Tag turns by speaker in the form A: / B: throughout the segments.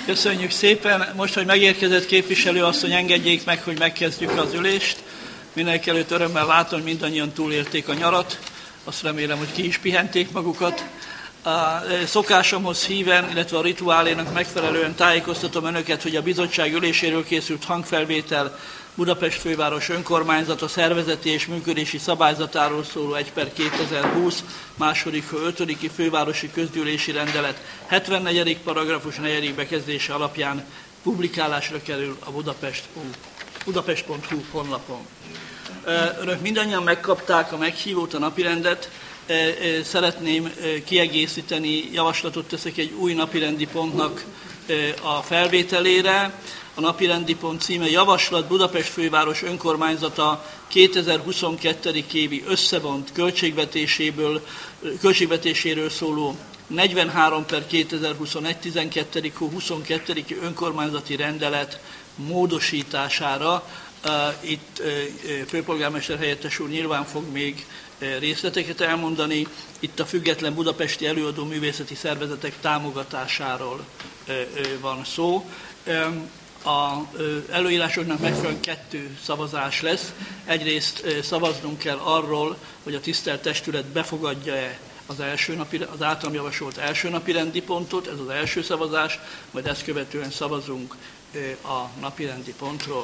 A: Köszönjük szépen. Most, hogy megérkezett képviselőasszony, engedjék meg, hogy megkezdjük az ülést. Mindenekelőtt örömmel látom, hogy mindannyian túlélték a nyarat. Azt remélem, hogy ki is pihenték magukat. A szokásomhoz híven, illetve a rituálénak megfelelően tájékoztatom önöket, hogy a bizottság üléséről készült hangfelvétel Budapest főváros önkormányzata szervezeti és működési szabályzatáról szóló 1/2020 2.-5. fővárosi közgyűlési rendelet 74. paragrafus 4. bekezdése alapján publikálásra kerül a budapest.hu honlapon. Önök mindannyian megkapták a meghívót, a napirendet. Szeretném kiegészíteni, javaslatot teszek egy új napirendi pontnak a felvételére. A napirendi pont címe Javaslat Budapest főváros önkormányzata 2022. évi összevont költségvetéséről szóló 43/2021 12. 22. önkormányzati rendelet módosítására. Itt főpolgármester helyettes úr nyilván fog még részleteket elmondani. Itt a független budapesti előadó művészeti szervezetek támogatásáról van szó. A előírásoknak megfelelően 2 szavazás lesz. Egyrészt szavaznunk kell arról, hogy a tisztelt testület befogadja-e az általam javasolt első napi rendi pontot, ez az első szavazás, majd ezt követően szavazunk a napirendi pontról.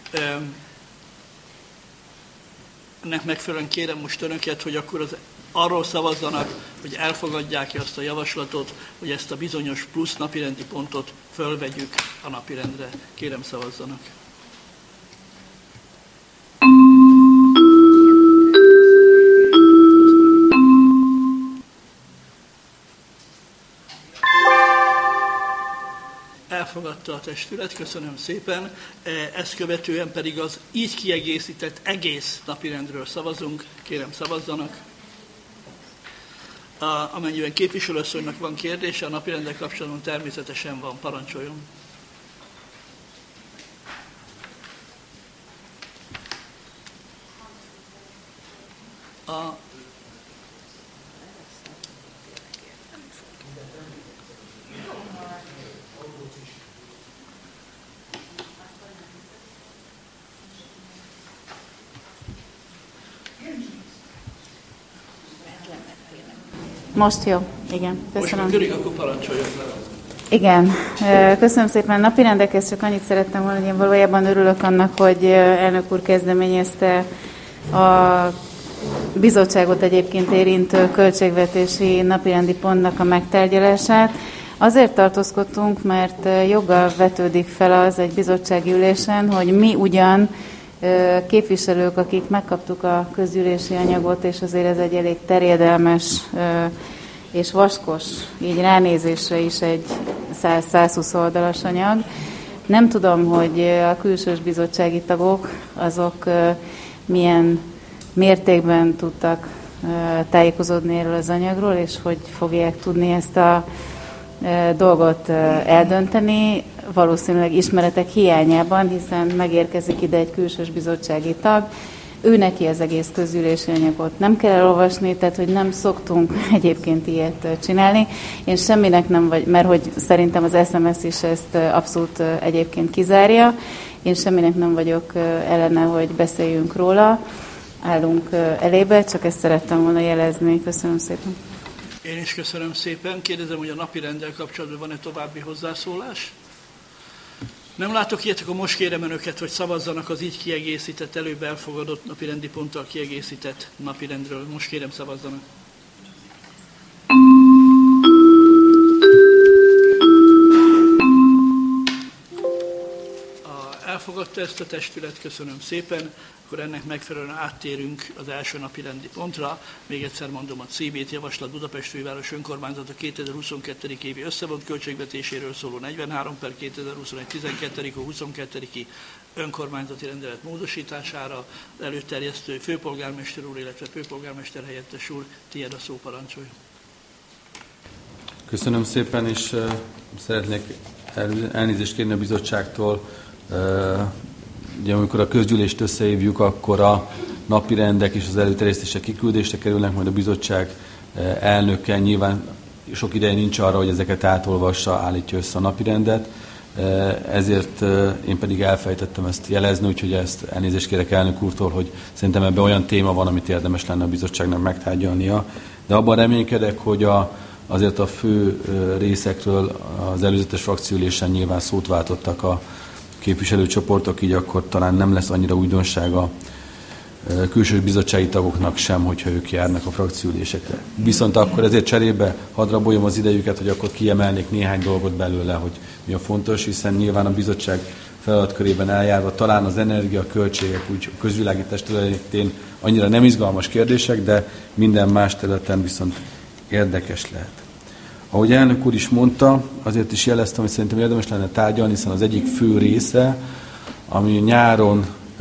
A: Ennek megfelelően kérem most önöket, hogy akkor arról szavazzanak, hogy elfogadják-e azt a javaslatot, hogy ezt a bizonyos plusz napirendi pontot fölvegyük a napirendre. Kérem, szavazzanak. Elfogadta a testület, köszönöm szépen. Ezt követően pedig az így kiegészített egész napirendről szavazunk. Kérem, szavazzanak. Amennyiben képviselőasszonynak van kérdése, a napirenddel kapcsolatban természetesen van, parancsoljon.
B: Most jó, igen. Köszönöm.
A: Most működik, akkor parancsoljon.
B: Igen, köszönöm szépen. Napirendekhez csak annyit szerettem volna, hogy én valójában örülök annak, hogy elnök úr kezdeményezte a bizottságot egyébként érintő költségvetési napirendi pontnak a megtárgyalását. Azért tartózkodtunk, mert joggal vetődik fel az egy bizottsági ülésen, hogy mi ugyan képviselők, akik megkaptuk a közgyűlési anyagot, és azért ez egy elég terjedelmes és vaskos, így ránézésre is egy 100-120 oldalas anyag. Nem tudom, hogy a külsős bizottsági tagok azok milyen mértékben tudtak tájékozódni erről az anyagról, és hogy fogják tudni ezt a dolgot eldönteni, valószínűleg ismeretek hiányában, hiszen megérkezik ide egy külsős bizottsági tag, ő neki az egész közgyűlési anyagot nem kell elolvasni, tehát hogy nem szoktunk egyébként ilyet csinálni. Én semminek nem vagy, mert hogy szerintem az SMS is ezt abszolút egyébként kizárja, én semminek nem vagyok ellene, hogy beszéljünk róla, állunk elébe, csak ezt szerettem volna jelezni. Köszönöm szépen.
A: Én is köszönöm szépen. Kérdezem, hogy a napirenddel kapcsolatban van-e további hozzászólás? Nem látok ilyet, akkor most kérem önöket, hogy szavazzanak az így kiegészített, előbb elfogadott napirendi ponttal kiegészített napirendről. Most kérem, szavazzanak. Elfogadta ezt a testület, köszönöm szépen. Akkor ennek megfelelően áttérünk az első napi rendi pontra. Még egyszer mondom a címét, Javaslat Budapest főváros önkormányzata 2022. évi összevont költségvetéséről szóló 43/2021 12. 22. önkormányzati rendelet módosítására. Az előterjesztő főpolgármester úr, illetve főpolgármester helyettes úr, tiéd a szó, parancsolj.
C: Köszönöm szépen, és szeretnék elnézést kérni a bizottságtól. Ugye amikor a közgyűlést összehívjuk, akkor a napirendek és az előterjesztések kiküldésre kerülnek, majd a bizottság elnöke nyilván sok ideje nincs arra, hogy ezeket átolvassa, állítja össze a napirendet. ezért én pedig elfejtettem ezt jelezni, úgyhogy ezt elnézést kérek elnök úrtól, hogy szerintem ebben olyan téma van, amit érdemes lenne a bizottságnak megtárgyalnia. De abban reménykedek, hogy azért a fő részekről az előzetes frakcióülésen nyilván szót váltottak a képviselőcsoportok, így akkor talán nem lesz annyira újdonság a külső bizottsági tagoknak sem, hogyha ők járnak a frakcióülésekre. Viszont akkor ezért cserébe hadd raboljam az idejüket, hogy akkor kiemelnék néhány dolgot belőle, hogy mi a fontos, hiszen nyilván a bizottság feladatkörében eljárva talán az energiaköltségek úgy közvilágítás területén annyira nem izgalmas kérdések, de minden más területen viszont érdekes lehet. Ahogy elnök úr is mondta, azért is jeleztem, hogy szerintem érdemes lenne tárgyalni, hiszen az egyik fő része, ami nyáron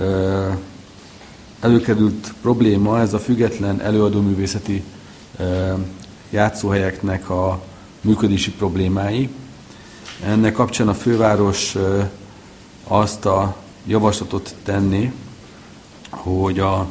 C: előkerült probléma, ez a független előadóművészeti játszóhelyeknek a működési problémái. Ennek kapcsán a főváros azt a javaslatot tenni, hogy a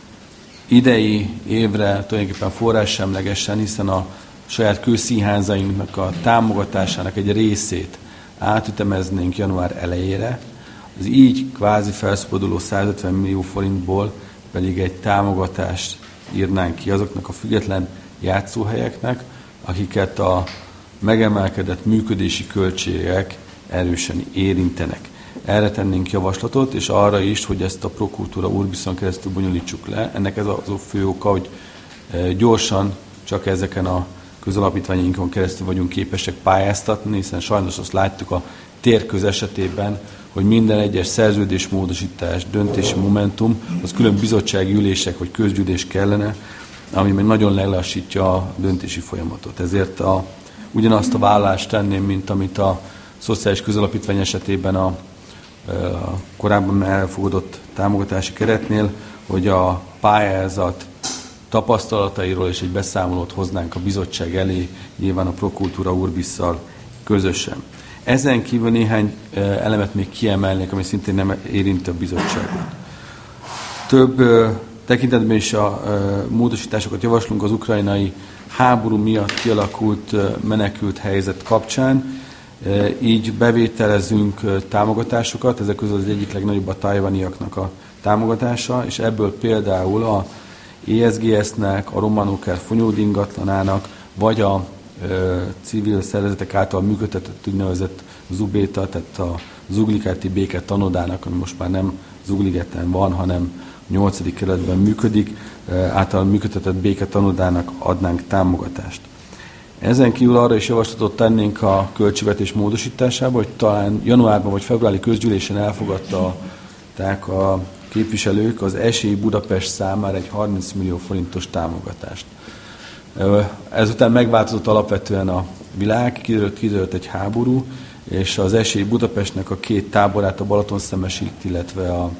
C: idei évre tulajdonképpen forrássemlegesen, hiszen a saját kőszínházainknak a támogatásának egy részét átütemeznénk január elejére, az így kvázi felszabaduló 150 millió forintból pedig egy támogatást írnánk ki azoknak a független játszóhelyeknek, akiket a megemelkedett működési költségek erősen érintenek. Erre tennénk javaslatot, és arra is, hogy ezt a Prokultúra Urbiszon keresztül bonyolítsuk le. Ennek ez az a fő oka, hogy gyorsan csak ezeken a közalapítványainkon keresztül vagyunk képesek pályáztatni, hiszen sajnos azt láttuk a térköz esetében, hogy minden egyes szerződésmódosítás, döntési momentum, az külön bizottsági ülések vagy közgyűlés kellene, ami meg nagyon lelassítja a döntési folyamatot. Ezért ugyanazt a vállalást tenném, mint amit a szociális közalapítvány esetében a korábban elfogadott támogatási keretnél, hogy a pályázat tapasztalatairól és egy beszámolót hoznánk a bizottság elé, nyilván a Prokultúra Urbisszal közösen. Ezen kívül néhány elemet még kiemelnék, ami szintén nem érinti a bizottságot. Több tekintetben is a módosításokat javaslunk az ukrajnai háború miatt kialakult menekült helyzet kapcsán. Így bevételezünk támogatásokat, ezek közül az egyik legnagyobb a tajvaniaknak a támogatása, és ebből például a ESGS-nek, a Romanóker Fonyódi ingatlanának, vagy a civil szervezetek által működtetett úgynevezett Zubéta, tehát a Zuglikáti Béke Tanodának, ami most már nem Zugligeten van, hanem 8. kerületben működik, által működtetett Béke Tanodának adnánk támogatást. Ezen kívül arra is javaslatot tennénk a költségvetés módosításába, hogy talán januárban vagy februári közgyűlésen elfogadták a képviselők az Esély Budapest számára egy 30 millió forintos támogatást. Ezután megváltozott alapvetően a világ, kiderült egy háború, és az Esély Budapestnek a két táborát, a Balatonszemesít, illetve a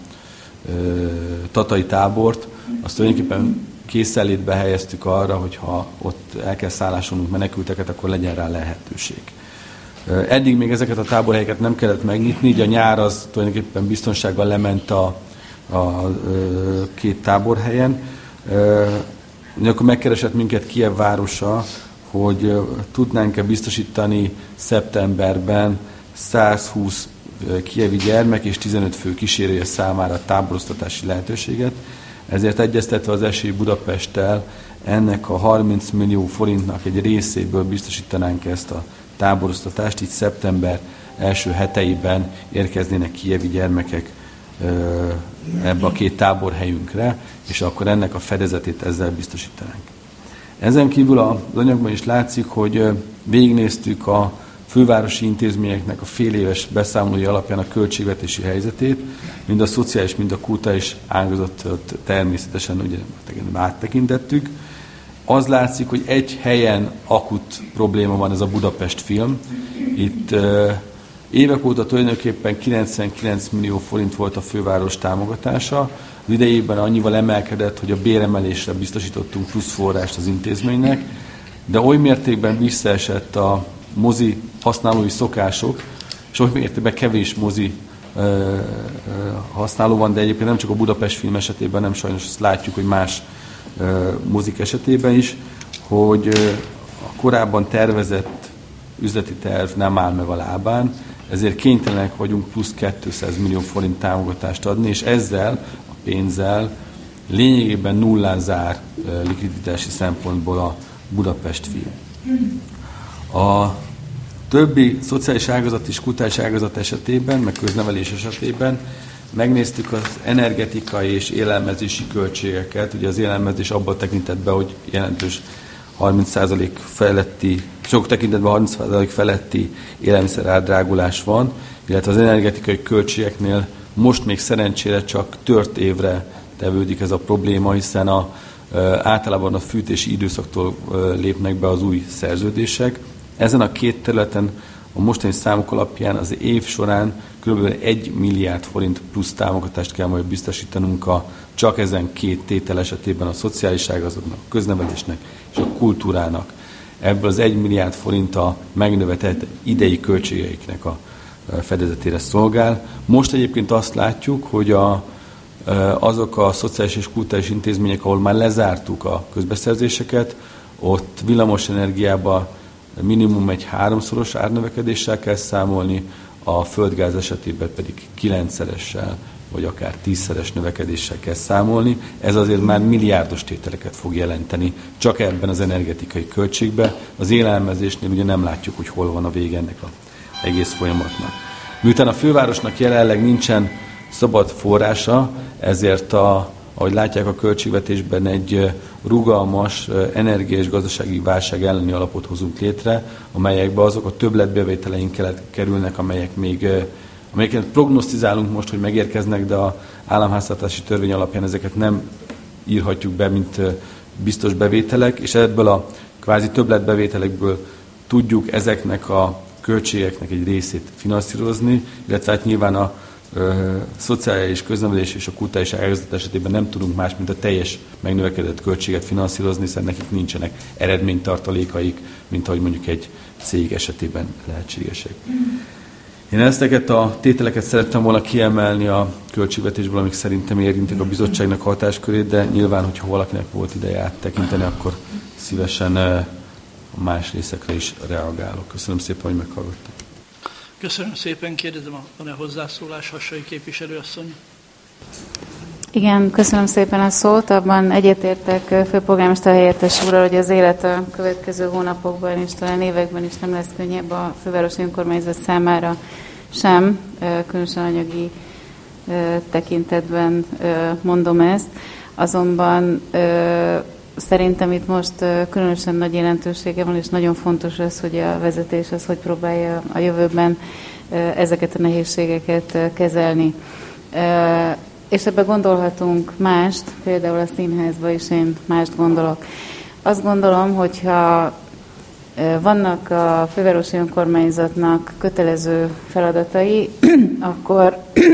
C: tatai tábort, azt tulajdonképpen készenlétbe helyeztük arra, hogy ha ott el kell szállásolnunk menekülteket, akkor legyen rá lehetőség. Eddig még ezeket a táborhelyeket nem kellett megnyitni, így a nyár az tulajdonképpen biztonsággal lement a két táborhelyen. Akkor megkeresett minket Kijev városa, hogy tudnánk-e biztosítani szeptemberben 120 kijevi gyermek és 15 fő kísérője számára táboroztatási lehetőséget. Ezért egyeztetve az Esély Budapesttel ennek a 30 millió forintnak egy részéből biztosítanánk ezt a táboroztatást, így szeptember első heteiben érkeznének kijevi gyermekek ebbe a két táborhelyünkre, és akkor ennek a fedezetét ezzel biztosítanánk. Ezen kívül az anyagban is látszik, hogy végignéztük a fővárosi intézményeknek a féléves beszámolói alapján a költségvetési helyzetét, mind a szociális, mind a kulturális ágazatot természetesen ugye áttekintettük. Az látszik, hogy egy helyen akut probléma van, ez a Budapest Film. Itt évek óta tulajdonképpen 99 millió forint volt a főváros támogatása. Az idejében annyival emelkedett, hogy a béremelésre biztosítottunk plusz forrást az intézménynek, de oly mértékben visszaesett a mozi használói szokások, és oly mértékben kevés mozi használó van, de egyébként nem csak a Budapest Film esetében, nem sajnos azt látjuk, hogy más mozik esetében is, hogy a korábban tervezett üzleti terv nem áll meg a lábán, ezért kénytelenek vagyunk plusz 200 millió forint támogatást adni, és ezzel a pénzzel lényegében nullán zár likviditási szempontból a Budapest Film. A többi szociális ágazat és kulturális ágazat esetében, meg köznevelés esetében megnéztük az energetikai és élelmezési költségeket. Ugye az élelmezés abban tekintetben, hogy jelentős 30% feletti, sok tekintetben 30% feletti élelmiszer árdrágulás van, illetve az energetikai költségeknél most még szerencsére csak tört évre tevődik ez a probléma, hiszen általában a fűtési időszaktól lépnek be az új szerződések. Ezen a két területen a mostani számok alapján az év során kb. 1 milliárd forint plusz támogatást kell majd biztosítanunk csak ezen két tétel esetében a szociális ágazatnak, a köznevelésnek és a kultúrának. Ebből az 1 milliárd forint a megnövetett idei költségeiknek a fedezetére szolgál. Most egyébként azt látjuk, hogy azok a szociális és kulturális intézmények, ahol már lezártuk a közbeszerzéseket, ott villamosenergiában minimum egy 3-szoros árnövekedéssel kell számolni, a földgáz esetében pedig 9-szeressel, vagy akár 10-szeres növekedéssel kell számolni. Ez azért már milliárdos tételeket fog jelenteni, csak ebben az energetikai költségben. Az élelmezésnél ugye nem látjuk, hogy hol van a vége ennek az egész folyamatnak. Miután a fővárosnak jelenleg nincsen szabad forrása, ezért ahogy látják a költségvetésben, egy rugalmas energia- és gazdasági válság elleni alapot hozunk létre, amelyekben azok a többletbevételeink kerülnek, amelyeket prognosztizálunk most, hogy megérkeznek, de az államháztartási törvény alapján ezeket nem írhatjuk be, mint biztos bevételek, és ebből a kvázi többletbevételekből tudjuk ezeknek a költségeknek egy részét finanszírozni, illetve hát nyilván a szociális köznevelés és a kulturális ágazat esetében nem tudunk más, mint a teljes megnövekedett költséget finanszírozni, hiszen nekik nincsenek eredménytartalékaik, mint ahogy mondjuk egy cég esetében lehetségesek. Én ezeket a tételeket szerettem volna kiemelni a költségvetésből, amik szerintem érintik a bizottságnak hatáskörét, de nyilván, hogyha valakinek volt ideje áttekinteni, akkor szívesen a más részekre is reagálok. Köszönöm szépen, hogy meghallgattak.
A: Köszönöm szépen, kérdezem, van-e hozzászólás, Hassai képviselőasszony?
B: Igen, köszönöm szépen a szót. Abban egyetértek főpolgármester helyettes úrral, hogy az élet a következő hónapokban és talán években is nem lesz könnyebb a fővárosi önkormányzat számára sem, különösen anyagi tekintetben mondom ezt. Azonban szerintem itt most különösen nagy jelentősége van, és nagyon fontos az, hogy a vezetés az, hogy próbálja a jövőben ezeket a nehézségeket kezelni. És ebbe gondolhatunk mást, például a színházba is én mást gondolok. Azt gondolom, hogyha vannak a fővárosi önkormányzatnak kötelező feladatai, akkor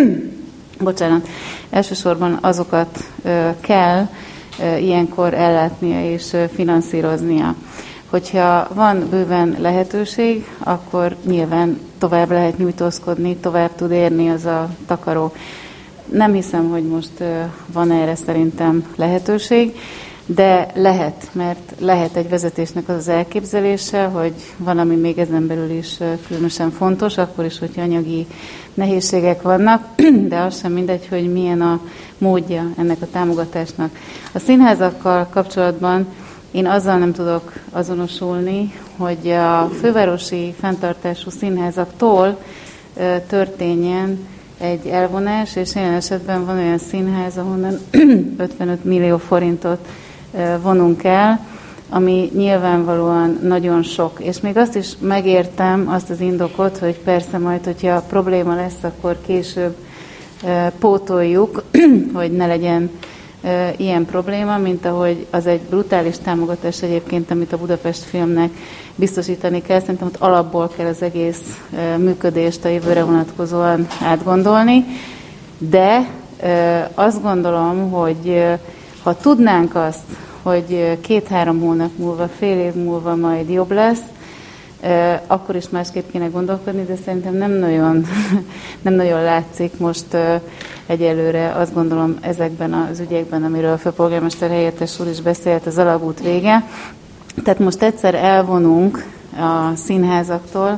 B: elsősorban azokat kell ilyenkor ellátnia és finanszíroznia. Hogyha van bőven lehetőség, akkor nyilván tovább lehet nyújtózkodni, tovább tud érni az a takaró. Nem hiszem, hogy most van erre szerintem lehetőség, de lehet, mert lehet egy vezetésnek az elképzelése, hogy valami még ezen belül is különösen fontos, akkor is, hogyha anyagi nehézségek vannak, de az sem mindegy, hogy milyen a módja ennek a támogatásnak. A színházakkal kapcsolatban én azzal nem tudok azonosulni, hogy a fővárosi fenntartású színházaktól történjen egy elvonás, és ilyen esetben van olyan színház, ahonnan 55 millió forintot vonunk el, ami nyilvánvalóan nagyon sok. És még azt is megértem, azt az indokot, hogy persze majd, hogyha probléma lesz, akkor később pótoljuk, hogy ne legyen ilyen probléma, mint ahogy az egy brutális támogatás egyébként, amit a Budapest Filmnek biztosítani kell. Szerintem ott alapból kell az egész működést a jövőre vonatkozóan átgondolni, de azt gondolom, hogy ha tudnánk azt, hogy 2-3 hónap múlva, fél év múlva majd jobb lesz, akkor is másképp kéne gondolkodni, de szerintem nem nagyon látszik most egyelőre, azt gondolom ezekben az ügyekben, amiről a főpolgármester helyettes úr is beszélt, az alagút vége. Tehát most egyszer elvonunk a színházaktól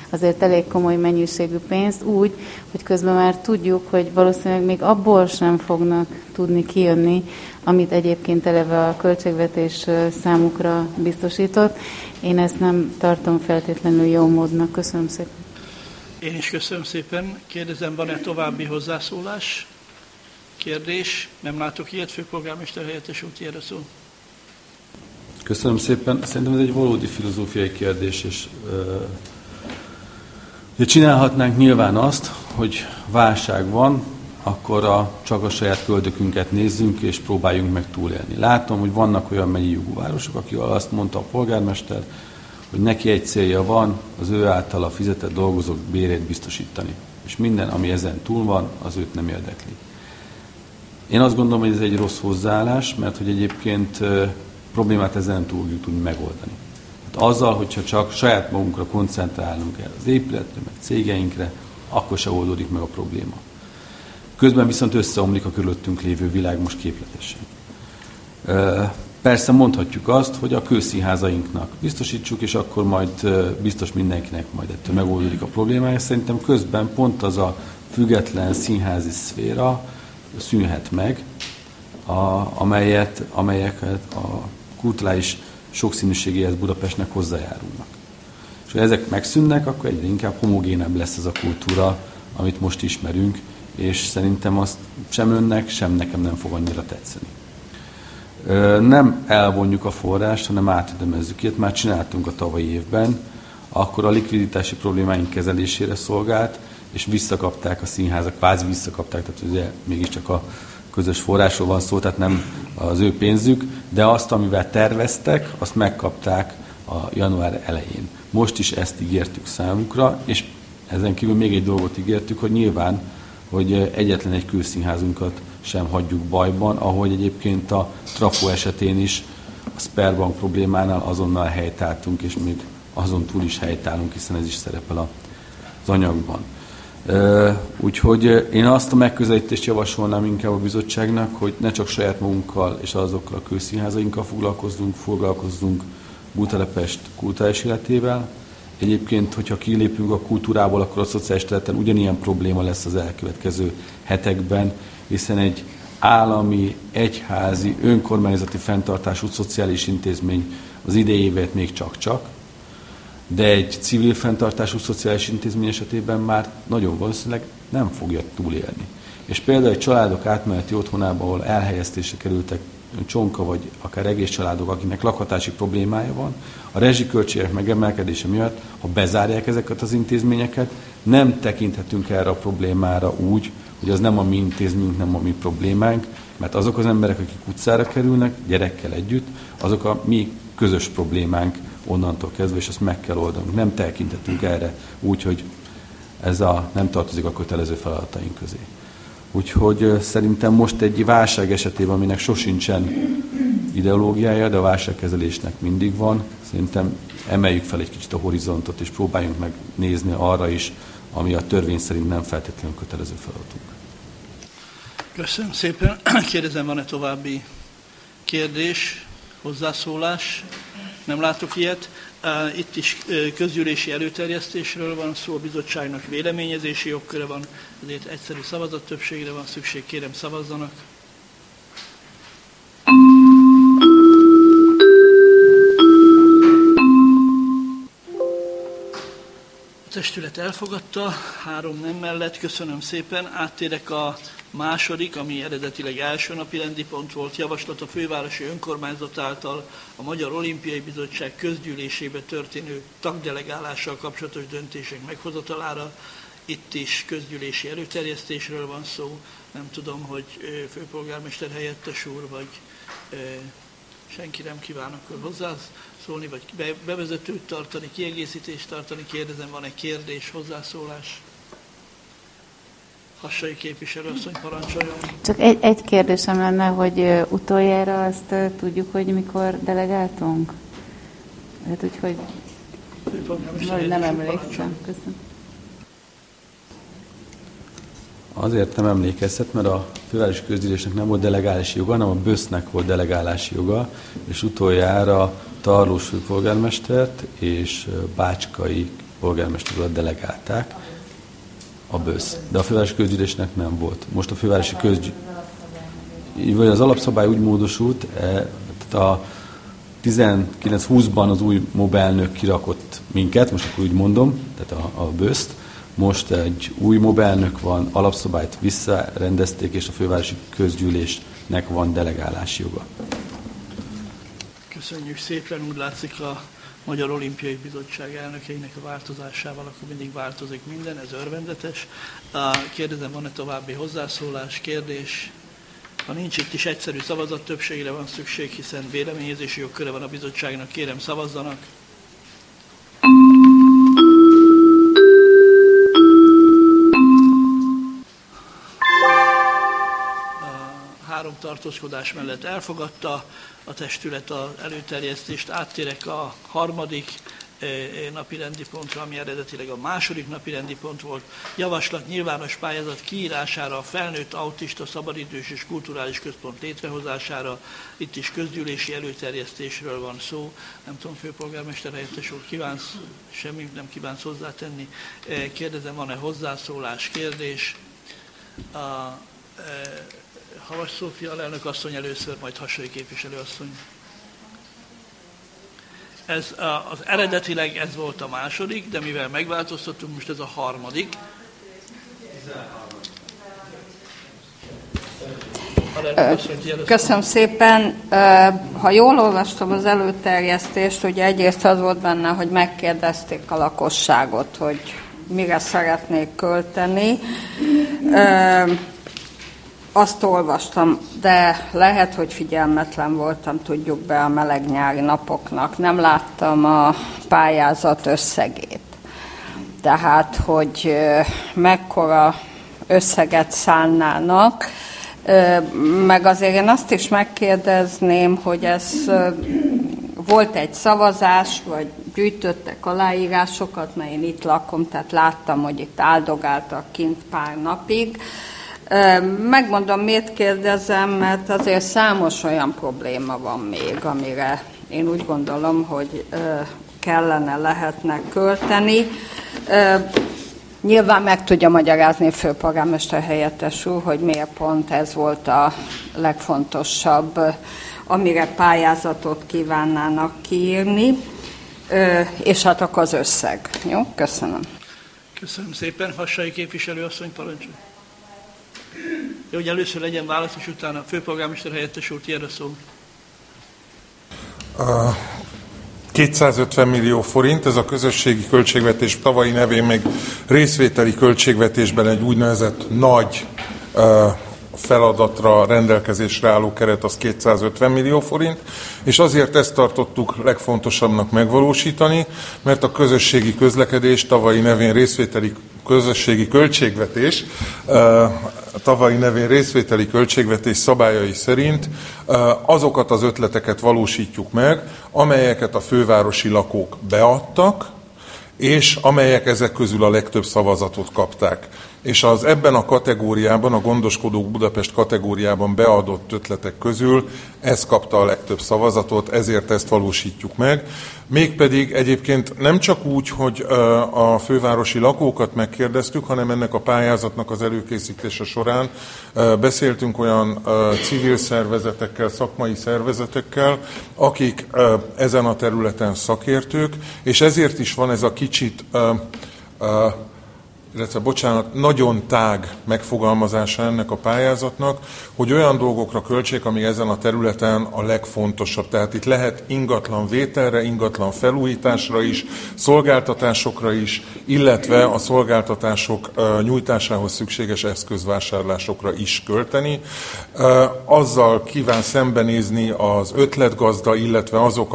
B: azért elég komoly mennyiségű pénzt, úgy, hogy közben már tudjuk, hogy valószínűleg még abból sem fognak tudni kijönni, amit egyébként eleve a költségvetés számukra biztosított. Én ezt nem tartom feltétlenül jó módnak. Köszönöm szépen.
A: Én is köszönöm szépen. Kérdezem, van-e további hozzászólás? Kérdés? Nem látok ilyet, főpolgármester helyettes úr, tiéd a szó.
C: Köszönöm szépen. Szerintem ez egy valódi filozófiai kérdés, és csinálhatnánk nyilván azt, hogy válság van, akkor csak a saját köldökünket nézzünk, és próbáljunk meg túlélni. Látom, hogy vannak olyan megyi jogú városok, akik azt mondta a polgármester, hogy neki egy célja van, az ő általa fizetett dolgozók bérét biztosítani. És minden, ami ezen túl van, az őt nem érdekli. Én azt gondolom, hogy ez egy rossz hozzáállás, mert hogy egyébként problémát ezen túl tudjuk megoldani. Hát azzal, hogyha csak saját magunkra koncentrálunk el az épületre, meg cégeinkre, akkor se oldódik meg a probléma. Közben viszont összeomlik a körülöttünk lévő világ most képletesen. Persze mondhatjuk azt, hogy a kőszínházainknak biztosítsuk, és akkor majd biztos mindenkinek majd ettől megoldódik a problémája. Szerintem közben pont az a független színházi szféra szűnhet meg, amelyeket a kulturális sokszínűségéhez Budapestnek hozzájárulnak. És ha ezek megszűnnek, akkor egyre inkább homogénebb lesz ez a kultúra, amit most ismerünk, és szerintem azt sem önnek, sem nekem nem fog annyira tetszeni. Nem elvonjuk a forrást, hanem átütemezzük. Ilyet már csináltunk a tavalyi évben, akkor a likviditási problémáink kezelésére szolgált, és visszakapták a színházak, kvázi visszakapták, tehát ugye mégiscsak a közös forrásról van szó, tehát nem az ő pénzük, de azt, amivel terveztek, azt megkapták a január elején. Most is ezt ígértük számukra, és ezen kívül még egy dolgot ígértük, hogy nyilván, hogy egyetlen egy kőszínházunkat sem hagyjuk bajban, ahogy egyébként a Trafo esetén is a Sperbank problémánál azonnal helytáltunk, és még azon túl is helytállunk, hiszen ez is szerepel az anyagban. Úgyhogy én azt a megközelítést javasolnám inkább a bizottságnak, hogy ne csak saját magunkkal és azokkal a kőszínházainkkal foglalkozzunk Budapest kulturális életével. Egyébként, hogyha kilépünk a kultúrából, akkor a szociális területen ugyanilyen probléma lesz az elkövetkező hetekben, hiszen egy állami, egyházi, önkormányzati fenntartású szociális intézmény az idei évet még csak-csak, de egy civil fenntartású szociális intézmény esetében már nagyon valószínűleg nem fogja túlélni. És például egy családok átmeneti otthonában, ahol elhelyeztésre kerültek csonka vagy akár egész családok, akinek lakhatási problémája van, a rezsiköltségek megemelkedése miatt, ha bezárják ezeket az intézményeket, nem tekinthetünk erre a problémára úgy, hogy az nem a mi intézményünk, nem a mi problémánk, mert azok az emberek, akik utcára kerülnek, gyerekkel együtt, azok a mi közös problémánk onnantól kezdve, és azt meg kell oldanunk. Nem tekinthetünk erre úgy, hogy ez nem tartozik a kötelező feladataink közé. Úgyhogy szerintem most egy válság esetében, aminek sosincsen ideológiája, de a válságkezelésnek mindig van, szerintem emeljük fel egy kicsit a horizontot, és próbáljunk meg nézni arra is, ami a törvény szerint nem feltétlenül kötelező feladatunk.
A: Köszönöm szépen. Kérdezem, van-e további kérdés, hozzászólás? Nem látok ilyet. Itt is közgyűlési előterjesztésről van szó, a bizottságnak véleményezési jogköre van, ezért egyszerű szavazattöbbségre van szükség, kérem szavazzanak. A testület elfogadta, 3 nem mellett, köszönöm szépen. Áttérek a második, ami eredetileg első napi rendi pont volt, javaslat a fővárosi önkormányzat által a Magyar Olimpiai Bizottság közgyűlésébe történő tagdelegálással kapcsolatos döntések meghozatalára. Itt is közgyűlési előterjesztésről van szó. Nem tudom, hogy főpolgármester helyettes úr, vagy senki nem kíván akkor hozzászólni, vagy bevezetőt tartani, kiegészítést tartani. Kérdezem, van-e kérdés, hozzászólás? Hassai képviselőasszony, parancsoljon.
B: Csak egy kérdésem lenne, hogy utoljára azt tudjuk, hogy mikor delegáltunk? Hát úgyhogy nem emlékszem. Köszönöm.
C: Azért nem emlékezhet, mert a fővárosi közgyűlésnek nem volt delegálási joga, hanem a BÖSZ-nek volt delegálási joga, és utoljára Tarlós főpolgármestert és Bácskai polgármester urat delegálták a BÖSZ. De a fővárosi közgyűlésnek nem volt. Most a fővárosi vagy az alapszabály úgy módosult, tehát a 19-20-ban az új MOB-elnök kirakott minket, most akkor úgy mondom, tehát a BÖSZ-t. Most egy új MOB-elnök van, alapszabályt visszarendezték, és a fővárosi közgyűlésnek van delegálási joga.
A: Köszönjük szépen, úgy látszik a Magyar Olimpiai Bizottság elnökeinek a változásával, akkor mindig változik minden, ez örvendetes. Kérdezem, van-e további hozzászólás, kérdés? Ha nincs, itt is egyszerű szavazat többségre van szükség, hiszen véleményezési jogköre van a bizottságnak, kérem szavazzanak. Három tartózkodás mellett elfogadta a testület az előterjesztést. Áttérek a harmadik napi rendi pontra, ami eredetileg a második napi rendi pont volt. Javaslat nyilvános pályázat kiírására, a felnőtt autista szabadidős és kulturális központ létrehozására. Itt is közgyűlési előterjesztésről van szó. Nem tudom, főpolgármester helyettes úr, kívánsz, semmit nem kívánsz hozzátenni. Kérdezem, van-e hozzászólás, kérdés? Havas Szófia alelnök asszony először, majd Hassai képviselő asszony. Ez az eredetileg ez volt a második, de mivel megváltoztattunk, most ez a harmadik.
D: Köszönöm szépen. Ha jól olvastam az előterjesztést, ugye egyrészt az volt benne, hogy megkérdezték a lakosságot, hogy mire szeretnék költeni. Azt olvastam, de lehet, hogy figyelmetlen voltam, tudjuk be a meleg nyári napoknak. Nem láttam a pályázat összegét. Tehát, hogy mekkora összeget szánnának. Meg azért én azt is megkérdezném, hogy ez volt egy szavazás, vagy gyűjtöttek aláírásokat, mert én itt lakom, tehát láttam, hogy itt áldogáltak kint pár napig. Megmondom, miért kérdezem, mert azért számos olyan probléma van még, amire én úgy gondolom, hogy kellene, lehetne költeni. Nyilván meg tudja magyarázni a főpolgármester helyettes úr, hogy miért pont ez volt a legfontosabb, amire pályázatot kívánnának kiírni, és hát akkor az összeg. Jó, köszönöm.
A: Köszönöm szépen. Hassai képviselő asszony, parancsolj. Jó, hogy először legyen válasz, és utána a főpolgármester helyettes úr, tiéd a szó.
E: 250 millió forint, ez a közösségi költségvetés tavalyi nevén még részvételi költségvetésben egy úgynevezett nagy feladatra rendelkezésre álló keret, az 250 millió forint, és azért ezt tartottuk legfontosabbnak megvalósítani, mert a közösségi közlekedés tavalyi nevén részvételi közösségi költségvetés, tavalyi nevén részvételi költségvetés szabályai szerint azokat az ötleteket valósítjuk meg, amelyeket a fővárosi lakók beadtak, és amelyek ezek közül a legtöbb szavazatot kapták. És az ebben a kategóriában, a Gondoskodók Budapest kategóriában beadott ötletek közül ez kapta a legtöbb szavazatot, ezért ezt valósítjuk meg. Mégpedig egyébként nem csak úgy, hogy a fővárosi lakókat megkérdeztük, hanem ennek a pályázatnak az előkészítése során beszéltünk olyan civil szervezetekkel, szakmai szervezetekkel, akik ezen a területen szakértők, és ezért is van ez a kicsit nagyon tág megfogalmazása ennek a pályázatnak, hogy olyan dolgokra költsék, ami ezen a területen a legfontosabb. Tehát itt lehet ingatlan vételre, ingatlan felújításra is, szolgáltatásokra is, illetve a szolgáltatások nyújtásához szükséges eszközvásárlásokra is költeni. Azzal kíván szembenézni az ötletgazda, illetve azok,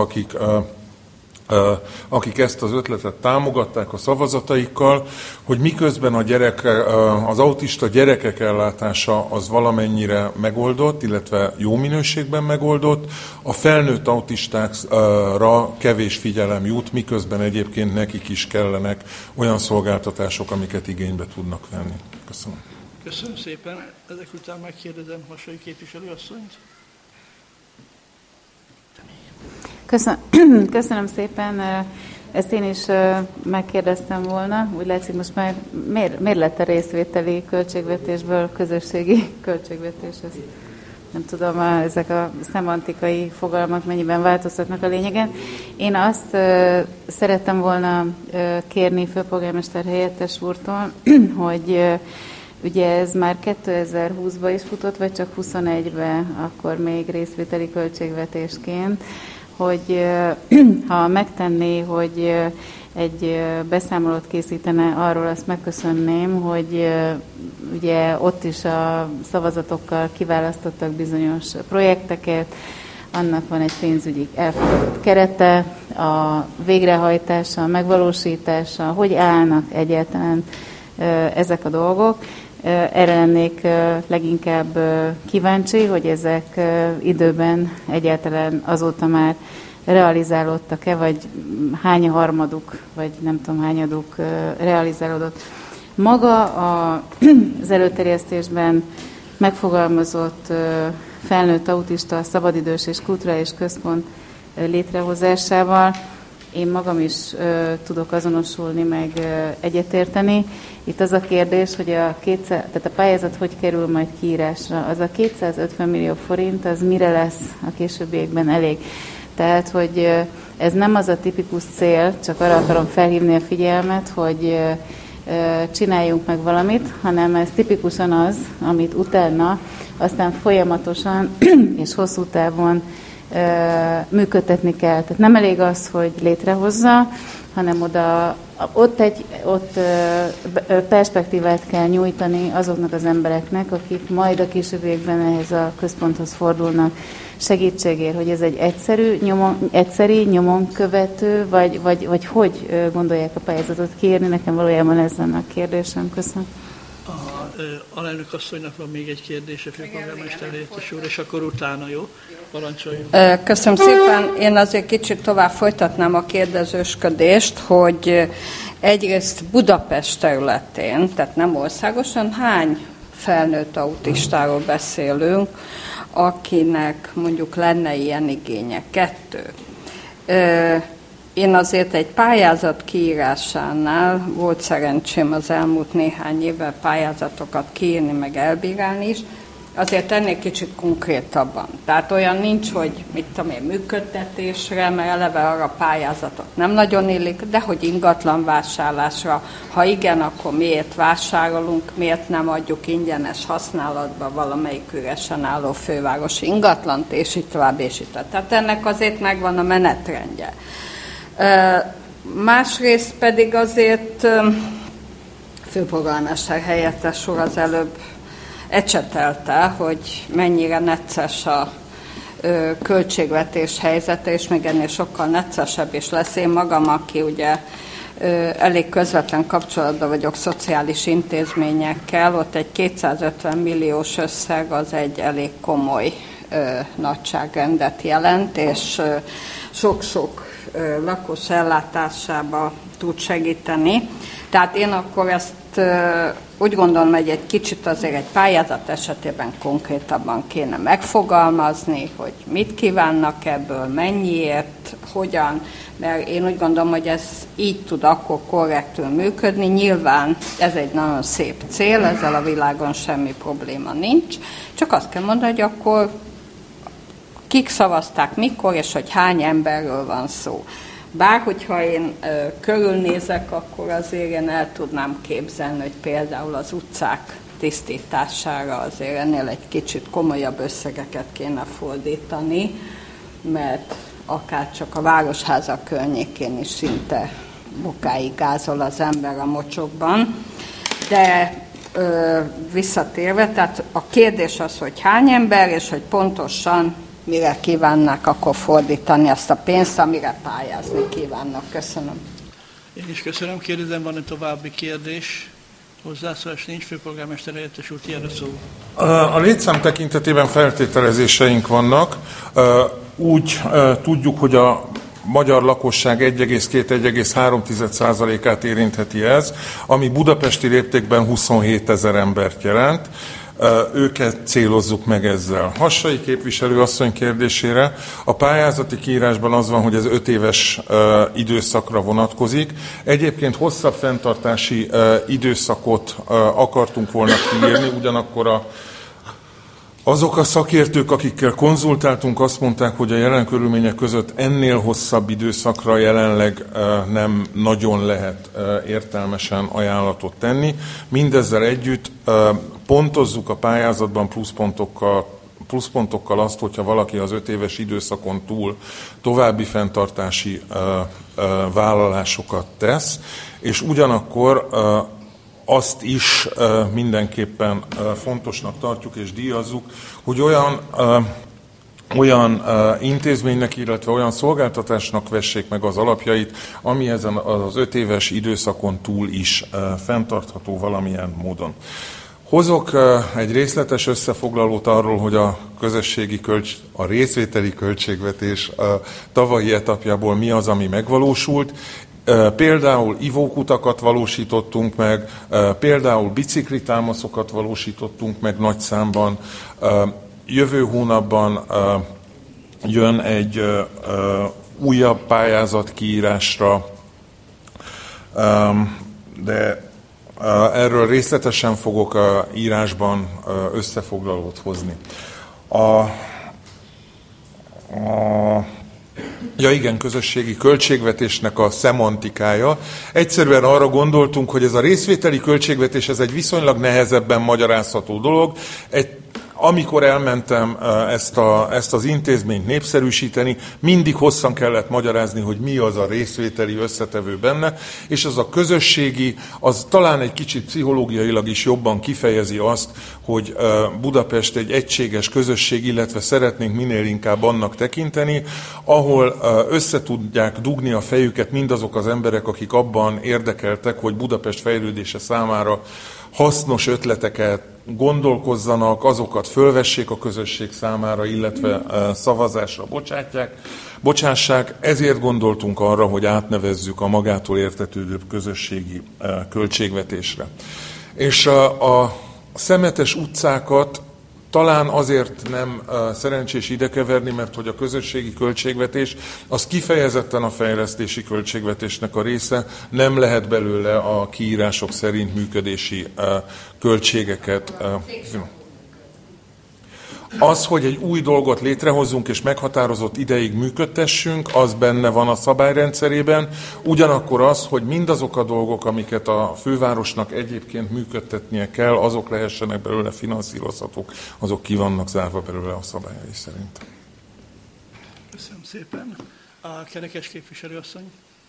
E: akik ezt az ötletet támogatták a szavazataikkal, hogy miközben az autista gyerekek ellátása az valamennyire megoldott, illetve jó minőségben megoldott, a felnőtt autistákra kevés figyelem jut, miközben egyébként nekik is kellenek olyan szolgáltatások, amiket igénybe tudnak venni. Köszönöm.
A: Köszönöm szépen. Ezek után megkérdezem Hassai képviselőasszonyt.
B: Köszönöm szépen. Ezt én is megkérdeztem volna, úgy látszik most már miért lett a részvételi költségvetésből közösségi költségvetés, ezt nem tudom, ezek a szemantikai fogalmak mennyiben változtatnak a lényegen. Én azt szerettem volna kérni főpolgármester helyettes úrtól, hogy ugye ez már 2020-ban is futott, vagy csak 21-ben, akkor még részvételi költségvetésként, hogy ha megtenné, hogy egy beszámolót készítene arról, azt megköszönném, hogy ugye ott is a szavazatokkal kiválasztottak bizonyos projekteket, annak van egy pénzügyi elfogadott kerete, a végrehajtása, a megvalósítása, hogy állnak egyáltalán ezek a dolgok. Erre lennék leginkább kíváncsi, hogy ezek időben egyáltalán azóta már realizálódtak-e, vagy hány harmaduk, vagy nem tudom hányaduk realizálódott. Maga az előterjesztésben megfogalmazott felnőtt autista szabadidős és kulturális központ létrehozásával én magam is tudok azonosulni, meg egyetérteni. Itt az a kérdés, hogy tehát a pályázat hogy kerül majd kiírásra. Az a 250 millió forint, az mire lesz a későbbiekben elég? Tehát, hogy ez nem az a tipikus cél, csak arra akarom felhívni a figyelmet, hogy csináljunk meg valamit, hanem ez tipikusan az, amit utána aztán folyamatosan és hosszú távon működtetni kell. Tehát nem elég az, hogy létrehozza, hanem ott perspektívát kell nyújtani azoknak az embereknek, akik majd a későbbiekben ehhez a központhoz fordulnak segítségért, hogy ez egy egyszerű, nyomon követő, vagy hogy gondolják a pályázatot kiírni. Nekem valójában ez lenne a kérdésem. Köszönöm.
A: Alelnök asszonynak van még egy kérdése, főpolgármester helyettes úr, és akkor utána, jó? Parancsoljon.
D: Köszönöm szépen. Én azért kicsit tovább folytatnám a kérdezősködést, hogy egyrészt Budapest területén, tehát nem országosan, hány felnőtt autistáról beszélünk, akinek mondjuk lenne ilyen igénye? 2. Én azért egy pályázat kiírásánál volt szerencsém az elmúlt néhány évvel pályázatokat kiírni, meg elbírálni is, azért ennél kicsit konkrétabban. Tehát olyan nincs, hogy mit tudom én, működtetésre, mert eleve arra pályázatot nem nagyon illik, de hogy ingatlan vásárlásra, ha igen, akkor miért vásárolunk, miért nem adjuk ingyenes használatba valamelyik üresen álló fővárosi ingatlant, és így tovább, és így tovább. Tehát ennek azért megvan a menetrendje. Másrészt pedig azért főpolgármester helyettes úr az előbb ecsetelte, hogy mennyire necces a költségvetés helyzete, és még ennél sokkal neccesebb is lesz. Én magam, aki ugye elég közvetlen kapcsolatban vagyok szociális intézményekkel, ott egy 250 milliós összeg az egy elég komoly nagyságrendet jelent, és sok-sok lakos ellátásába tud segíteni. Tehát én akkor ezt úgy gondolom, hogy egy kicsit azért egy pályázat esetében konkrétabban kéne megfogalmazni, hogy mit kívánnak ebből, mennyiért, hogyan, mert én úgy gondolom, hogy ez így tud akkor korrektül működni. Nyilván ez egy nagyon szép cél, ezzel a világon semmi probléma nincs, csak azt kell mondani, hogy akkor kik szavazták mikor, és hogy hány emberről van szó. Bár, hogyha én körülnézek, akkor azért én el tudnám képzelni, hogy például az utcák tisztítására azért ennél egy kicsit komolyabb összegeket kéne fordítani, mert akár csak a városházak környékén is szinte bokáig gázol az ember a mocsokban. De visszatérve, tehát a kérdés az, hogy hány ember, és hogy pontosan mire kívánnak akkor fordítani azt a pénzt, amire pályázni kívánnak. Köszönöm.
A: Én is köszönöm. Kérdezem, van-e további kérdés? Hozzászólás nincs, főpolgármester helyettes úr, tiéd a szó.
E: A létszám tekintetében feltételezéseink vannak. Úgy tudjuk, hogy a magyar lakosság 1,2-1,3%-át érintheti ez, ami budapesti léptékben 27 000 embert jelent. őket célozzuk meg ezzel. Hassai képviselő asszony kérdésére, a pályázati kiírásban az van, hogy ez 5 éves időszakra vonatkozik. Egyébként hosszabb fenntartási időszakot akartunk volna kiírni, ugyanakkor azok a szakértők, akikkel konzultáltunk, azt mondták, hogy a jelen körülmények között ennél hosszabb időszakra jelenleg nem nagyon lehet értelmesen ajánlatot tenni. Mindezzel együtt pontozzuk a pályázatban pluszpontokkal azt, hogyha valaki az 5 éves időszakon túl további fenntartási vállalásokat tesz, és ugyanakkor azt is mindenképpen fontosnak tartjuk és díjazzuk, hogy olyan intézménynek, illetve olyan szolgáltatásnak vessék meg az alapjait, ami ezen az 5 éves időszakon túl is fenntartható valamilyen módon. Hozok egy részletes összefoglalót arról, hogy a részvételi költségvetés tavalyi etapjából mi az, ami megvalósult. Például ivókutakat valósítottunk meg, például biciklitámaszokat valósítottunk meg nagy számban. Jövő hónapban jön egy újabb pályázat kiírásra, de erről részletesen fogok írásban összefoglalót hozni. Közösségi költségvetésnek a szemantikája. Egyszerűen arra gondoltunk, hogy ez a részvételi költségvetés, ez egy viszonylag nehezebben magyarázható dolog. Amikor elmentem ezt az intézményt népszerűsíteni, mindig hosszan kellett magyarázni, hogy mi az a részvételi összetevő benne, és az a közösségi, az talán egy kicsit pszichológiailag is jobban kifejezi azt, hogy Budapest egy egységes közösség, illetve szeretnénk minél inkább annak tekinteni, ahol összetudják dugni a fejüket mindazok az emberek, akik abban érdekeltek, hogy Budapest fejlődése számára hasznos ötleteket gondolkozzanak, azokat fölvessék a közösség számára, illetve szavazásra bocsássák. Ezért gondoltunk arra, hogy átnevezzük a magától értetődőbb közösségi költségvetésre. És a szemetes utcákat talán azért nem szerencsés idekeverni, mert hogy a közösségi költségvetés az kifejezetten a fejlesztési költségvetésnek a része, nem lehet belőle a kiírások szerint működési költségeket. Az, hogy egy új dolgot létrehozzunk és meghatározott ideig működtessünk, az benne van a szabályrendszerében. Ugyanakkor az, hogy mindazok a dolgok, amiket a fővárosnak egyébként működtetnie kell, azok lehessenek belőle finanszírozhatók, azok ki vannak zárva belőle a szabályai szerint.
A: Köszönöm szépen. A Kerekes képviselőasszony.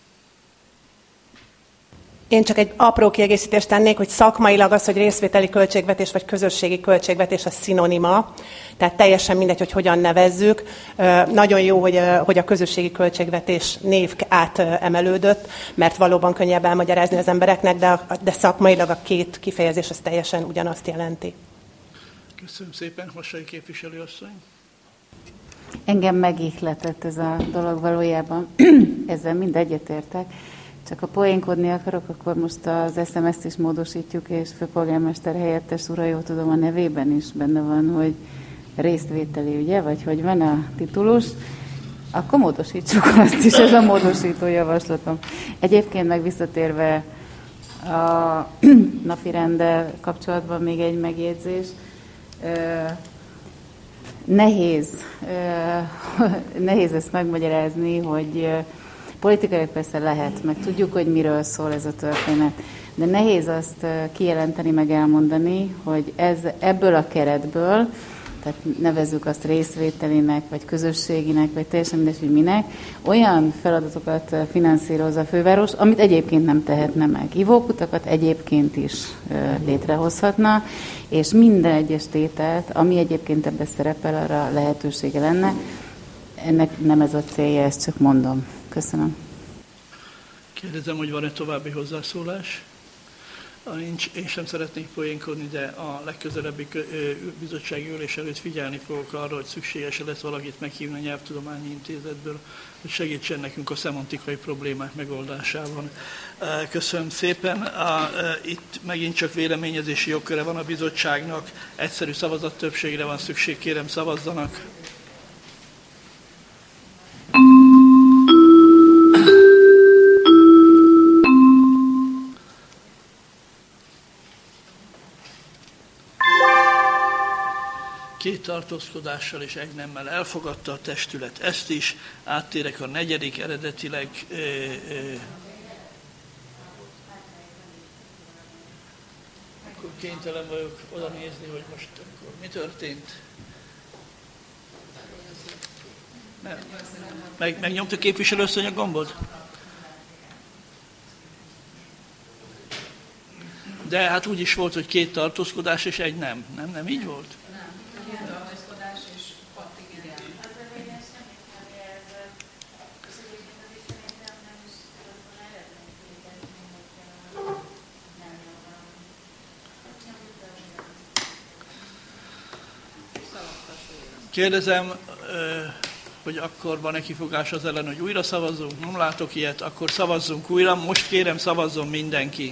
F: Én csak egy apró kiegészítést tennék, hogy szakmailag az, hogy részvételi költségvetés vagy közösségi költségvetés a szinonima, tehát teljesen mindegy, hogy hogyan nevezzük. Nagyon jó, hogy a közösségi költségvetés név átemelődött, mert valóban könnyebb elmagyarázni az embereknek, de szakmailag a két kifejezés az teljesen ugyanazt jelenti.
A: Köszönöm szépen, Hassai képviselőasszony.
B: Engem megihletett ez a dolog valójában, ezzel mind egyetértek. Csak ha poénkodni akarok, akkor most az SMS-t is módosítjuk, és főpolgármester helyettes ura, jól tudom, a nevében is benne van, hogy résztvételi, ugye, vagy hogy van a titulus, akkor módosítsuk azt is, ez a módosító javaslatom. Egyébként meg visszatérve a napirenddel kapcsolatban még egy megjegyzés. Nehéz ezt megmagyarázni, hogy politikailag persze lehet, meg tudjuk, hogy miről szól ez a történet, de nehéz azt kijelenteni, meg elmondani, hogy ebből a keretből, tehát nevezzük azt részvételinek, vagy közösséginek, vagy teljesen mindegy, hogy minek, olyan feladatokat finanszíroz a főváros, amit egyébként nem tehetne meg. Ivókutakat egyébként is létrehozhatna, és minden egyes tételt, ami egyébként ebben szerepel, arra lehetősége lenne. Ennek nem ez a célja, ezt csak mondom. Köszönöm.
A: Kérdezem, hogy van-e további hozzászólás? Én sem szeretnék poénkodni, de a legközelebbi bizottsági ülés előtt figyelni fogok arra, hogy szükséges lesz valakit meghívni a Nyelvtudományi Intézetből, hogy segítsen nekünk a szemantikai problémák megoldásában. Köszönöm szépen. Itt megint csak véleményezési jogköre van a bizottságnak, egyszerű szavazattöbbségre van szükség, kérem szavazzanak. Két tartózkodással és egy nemmel elfogadta a testület ezt is. Áttérek a negyedik, eredetileg akkor kénytelen vagyok oda nézni, hogy most akkor mi történt. Megnyomta képviselőasszony a gombot? De hát úgy is volt, hogy két tartózkodás és egy nem. Nem így volt? Kérdezem, hogy akkor van-e kifogás az ellen, hogy újra szavazzunk? Nem látok ilyet, akkor szavazzunk újra. Most kérem, szavazzon mindenki.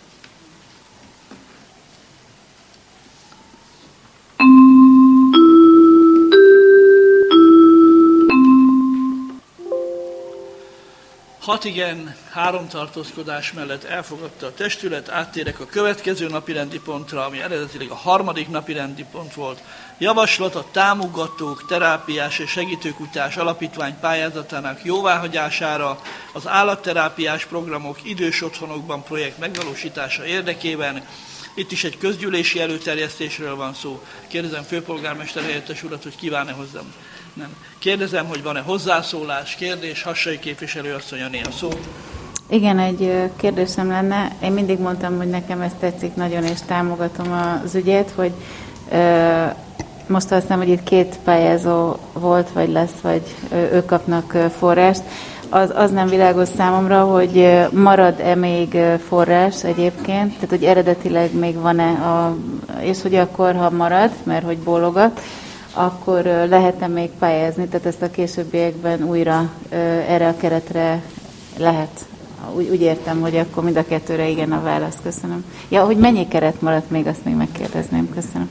A: Hat igen, 3 tartózkodás mellett elfogadta a testület. Áttérek a következő napirendi pontra, ami eredetileg a 3. napirendi pont volt. Javaslat a Támogatók, Terápiás és Segítőkutyás Alapítvány pályázatának jóváhagyására az állatterápiás programok idős otthonokban projekt megvalósítása érdekében. Itt is egy közgyűlési előterjesztésről van szó. Kérdezem főpolgármester helyettes urat, hogy kíván-e hozzám. Nem. Kérdezem, hogy van-e hozzászólás, kérdés, Hassai képviselő asszony, a szó.
B: Igen, egy kérdésem lenne. Én mindig mondtam, hogy nekem ez tetszik nagyon, és támogatom az ügyet, hogy most azt hiszem, hogy itt 2 pályázó volt, vagy lesz, vagy ők kapnak forrást. Az nem világos számomra, hogy marad-e még forrás egyébként, tehát hogy eredetileg még van-e, és hogy akkor, ha marad, mert hogy bólogat, akkor lehet-e még pályázni, tehát ezt a későbbiekben újra erre a keretre lehet. Úgy értem, hogy akkor mind a 2-re igen a válasz. Köszönöm. Ja, hogy mennyi keret maradt még, azt még megkérdezném. Köszönöm.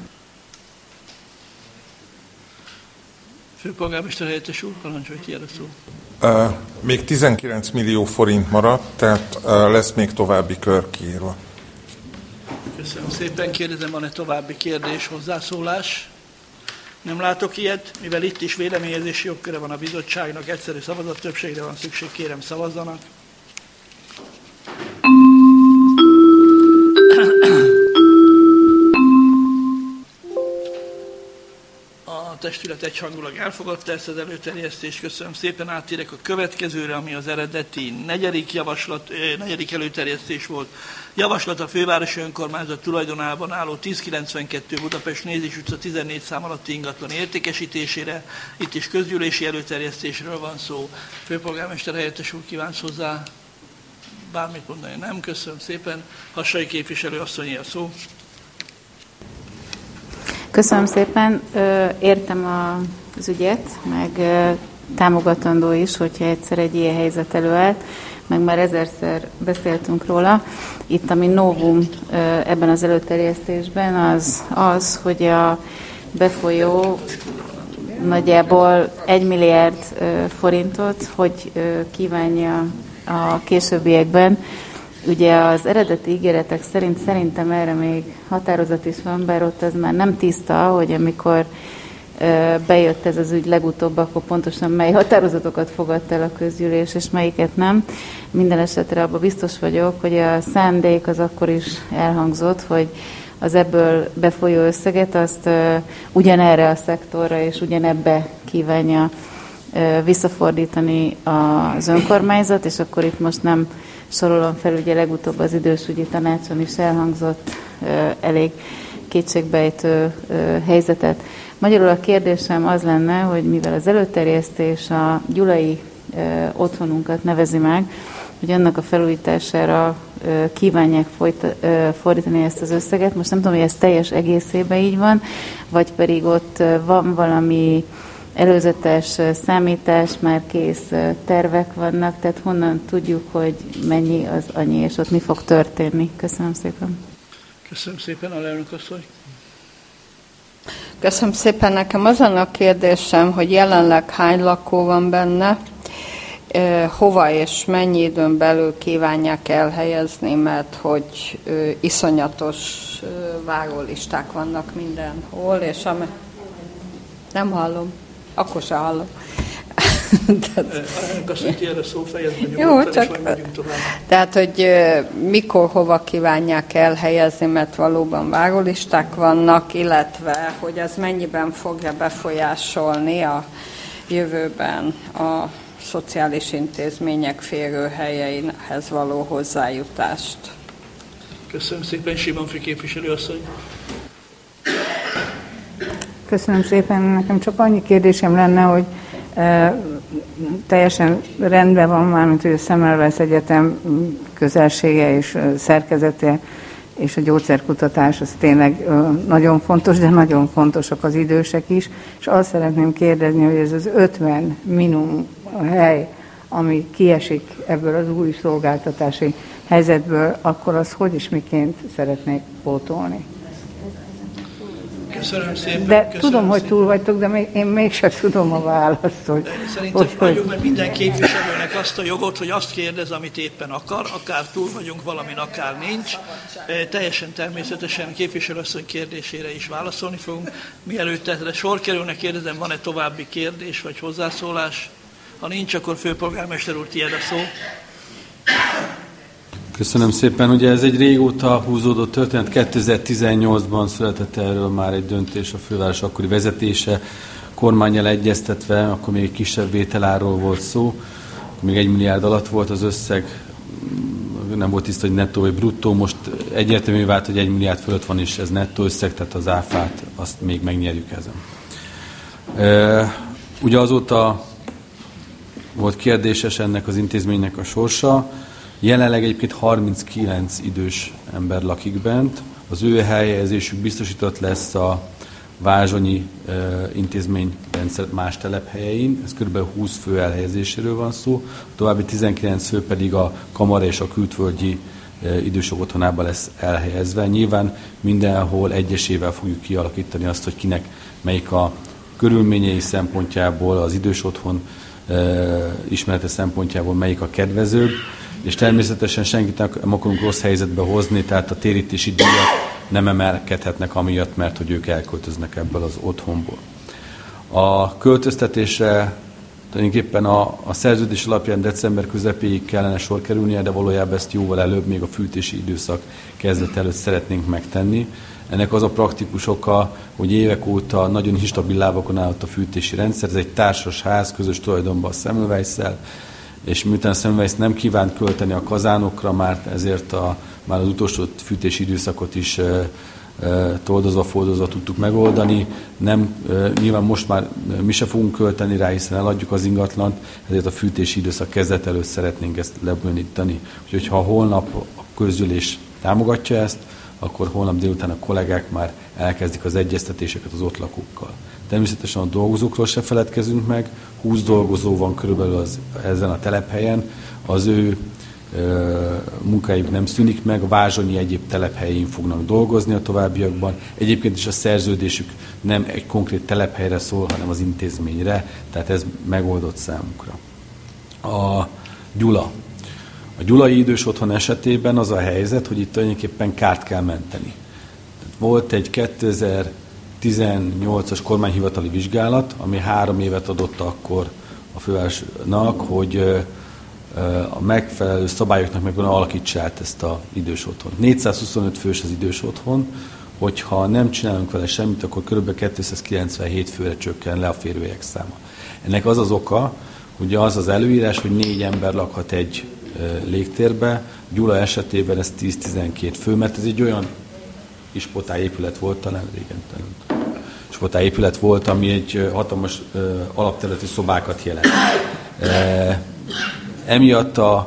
A: Főpolgármester helyettes úr, parancsolj, tiéd a szó.
E: Még 19 millió forint maradt, tehát lesz még további kör kiírva.
A: Köszönöm szépen. Kérdezem, van-e további kérdés, hozzászólás? Nem látok ilyet, mivel itt is véleményezési jogköre van a bizottságnak, egyszerű szavazattöbbségre van szükség, kérem szavazzanak. A testület egyhangulag elfogadta ezt az előterjesztést, köszönöm szépen. Áttérek a következőre, ami az eredeti negyedik előterjesztés volt. Javaslat a fővárosi önkormányzat tulajdonában álló 1092 Budapest Nézés utca 14 szám alatti ingatlan értékesítésére. Itt is közgyűlési előterjesztésről van szó. Főpolgármester helyettes úr, kívánsz hozzá bármit mondani? Nem, köszönöm szépen. Hassai képviselő asszonyé a szó.
B: Köszönöm szépen. Értem az ügyet, meg támogatandó is, hogyha egyszer egy ilyen helyzet előállt, meg már 1000-szer beszéltünk róla. Itt, ami novum ebben az előterjesztésben, az, hogy a befolyó nagyjából 1 milliárd forintot, hogy kívánja a későbbiekben. Ugye az eredeti ígéretek szerint szerintem erre még határozat is van, bár ott ez már nem tiszta, hogy amikor bejött ez az ügy legutóbb, akkor pontosan mely határozatokat fogadta el a közgyűlés, és melyiket nem. Minden esetre abban biztos vagyok, hogy a szándék az akkor is elhangzott, hogy az ebből befolyó összeget azt ugyanerre a szektorra és ugyanebbe kívánja visszafordítani az önkormányzat, és akkor itt most nem sorolom fel, ugye legutóbb az idősügyi tanácson is elhangzott elég kétségbejtő helyzetet. Magyarul a kérdésem az lenne, hogy mivel az előterjesztés a gyulai otthonunkat nevezi meg, hogy annak a felújítására kívánják fordítani ezt az összeget. Most nem tudom, hogy ez teljes egészében így van, vagy pedig ott van valami előzetes számítás, már kész tervek vannak, tehát honnan tudjuk, hogy mennyi az annyi, és ott mi fog történni. Köszönöm szépen.
A: Köszönöm szépen, alelnök asszony.
D: Köszönöm szépen. Nekem az a kérdésem, hogy jelenleg hány lakó van benne, hova és mennyi időn belül kívánják elhelyezni, mert hogy iszonyatos várólisták vannak mindenhol, és nem hallom, akkor se hallom.
A: Jó, csak
D: tehát, hogy mikor, hova kívánják elhelyezni, mert valóban várólisták vannak, illetve, hogy ez mennyiben fogja befolyásolni a jövőben a szociális intézmények férőhelyeihez való hozzájutást.
A: Köszönöm szépen, Simonfi képviselőasszony.
G: Köszönöm szépen. Nekem csak annyi kérdésem lenne, hogy teljesen rendben van már, mint hogy a Semmelweis Egyetem közelsége és szerkezete és a gyógyszerkutatás, az tényleg nagyon fontos, de nagyon fontosak az idősek is. És azt szeretném kérdezni, hogy ez az 50 minimum hely, ami kiesik ebből az új szolgáltatási helyzetből, akkor az hogy és miként szeretnék pótolni?
A: Köszönöm szépen.
G: De
A: köszönöm
G: tudom, hogy
A: szépen.
G: túl vagytok, de én mégsem tudom a választ, hogy...
A: Szerintem adjuk meg minden képviselőnek azt a jogot, hogy azt kérdez, amit éppen akar, akár túl vagyunk valamin, akár nincs. Teljesen természetesen képviselőasszony kérdésére is válaszolni fogunk. Mielőtt erre sor kerülne, kérdezem, van-e további kérdés vagy hozzászólás? Ha nincs, akkor főpolgármester úr, tiéd a szó.
C: Köszönöm szépen. Ugye ez egy régóta húzódó történet. 2018-ban született erről már egy döntés a főváros akkori vezetése, kormánnyal egyeztetve, akkor még egy kisebb vételárról volt szó, még 1 milliárd alatt volt az összeg, nem volt tiszta, hogy nettó vagy bruttó, most egyértelmű vált, hogy 1 milliárd fölött van, és ez nettó összeg, tehát az áfát azt még megnyerjük ezen. Ugye azóta volt kérdéses ennek az intézménynek a sorsa. Jelenleg egyébként 39 idős ember lakik bent. Az ő helyezésük biztosított lesz a Vázsonyi intézményrendszer más telephelyein. Ez kb. 20 fő elhelyezéséről van szó. A további 19 fő pedig a Kamara és a Kültvölgyi idősok otthonában lesz elhelyezve. Nyilván mindenhol egyesével fogjuk kialakítani azt, hogy kinek melyik a körülményei szempontjából, az idős otthon ismerete szempontjából melyik a kedvezőbb, és természetesen senkit nem akarunk rossz helyzetbe hozni, tehát a térítési díjak nem emelkedhetnek amiatt, mert hogy ők elköltöznek ebből az otthonból. A költöztetésre tulajdonképpen a szerződés alapján december közepéig kellene sor kerülnie, de valójában ezt jóval előbb, még a fűtési időszak kezdet előtt szeretnénk megtenni. Ennek az a praktikus oka, hogy évek óta nagyon instabil lábakon állott a fűtési rendszer. Ez egy társas ház, közös tulajdonban a Semmelweisszel, és miután a Semmelweis nem kívánt költeni a kazánokra, már ezért már az utolsó fűtési időszakot is toldozva-foldozva tudtuk megoldani. Nyilván most már mi se fogunk költeni rá, hiszen eladjuk az ingatlant, ezért a fűtési időszak kezdet előtt szeretnénk ezt lebonyolítani. Úgyhogy ha holnap a közgyűlés támogatja ezt, akkor holnap délután a kollégák már elkezdik az egyeztetéseket az ott lakókkal. Természetesen a dolgozókról se feledkezünk meg, 20 dolgozó van körülbelül ezen a telephelyen, az ő munkájuk nem szűnik meg, a Vázsonyi egyéb telephelyén fognak dolgozni a továbbiakban. Egyébként is a szerződésük nem egy konkrét telephelyre szól, hanem az intézményre, tehát ez megoldott számukra. A Gyula. A gyulai idős otthon esetében az a helyzet, hogy itt tulajdonképpen kárt kell menteni. Volt egy 2018-as kormányhivatali vizsgálat, ami 3 évet adott akkor a fővárosnak, hogy a megfelelő szabályoknak meg alakítsa át ezt az idős otthont. 425 fős az idős otthon, hogyha nem csinálunk vele semmit, akkor kb. 297 főre csökken le a férőhelyek száma. Ennek az az oka, hogy az az előírás, hogy 4 ember lakhat egy légtérbe, Gyula esetében ez 10-12 fő, mert ez egy olyan ispotályépület volt, talán régen ispotályépület volt, ami egy hatalmas alapterületi szobákat jelent. Emiatt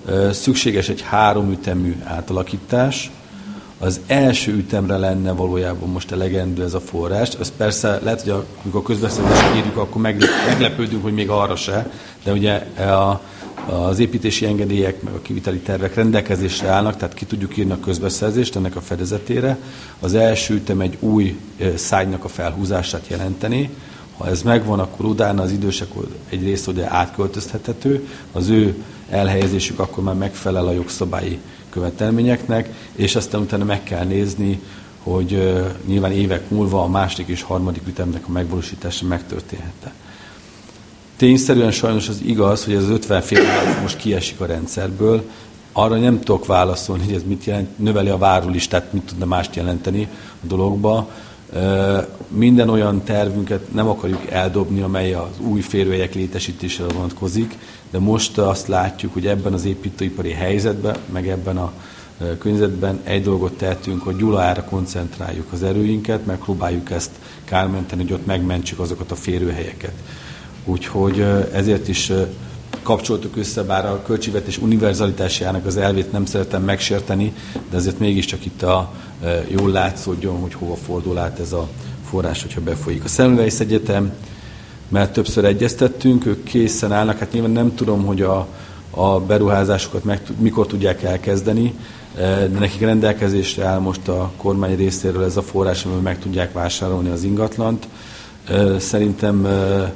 C: szükséges egy 3 ütemű átalakítás. Az első ütemre lenne valójában most elegendő ez a forrás. Ez persze lehet, hogy amikor a közbeszerzést írjuk, akkor meglepődünk, hogy még arra se, de ugye az építési engedélyek, meg a kiviteli tervek rendelkezésre állnak, tehát ki tudjuk írni a közbeszerzést ennek a fedezetére. Az első ütem egy új szárnynak a felhúzását jelenteni. Ha ez megvan, akkor utána az idősek egy része ugye átköltözhethető, az ő elhelyezésük akkor már megfelel a jogszabályi követelményeknek, és aztán utána meg kell nézni, hogy nyilván évek múlva a második és harmadik ütemnek a megvalósítása megtörténhet-e. Tényszerűen sajnos az igaz, hogy ez az 50 férőház most kiesik a rendszerből. Arra nem tudok válaszolni, hogy ez mit jelent, növeli a várólistát, mit tudna mást jelenteni a dologba. Minden olyan tervünket nem akarjuk eldobni, amely az új férőhelyek létesítésére vonatkozik, de most azt látjuk, hogy ebben az építőipari helyzetben, meg ebben a környezetben egy dolgot tehetünk, hogy Gyulahára koncentráljuk az erőinket, megpróbáljuk ezt kármenteni, hogy ott megmentsük azokat a férőhelyeket. Úgyhogy ezért is kapcsoltuk össze, bár a költségvetés univerzalitásának az elvét nem szeretem megsérteni, de azért mégiscsak itt jól látszódjon, hogy hova fordul át ez a forrás, hogyha befolyik. A Semmelweis Egyetem, mert többször egyeztettünk, ők készen állnak, hát nyilván nem tudom, hogy a beruházásokat mikor tudják elkezdeni, de nekik rendelkezésre áll most a kormány részéről ez a forrás, amivel meg tudják vásárolni az ingatlant. Szerintem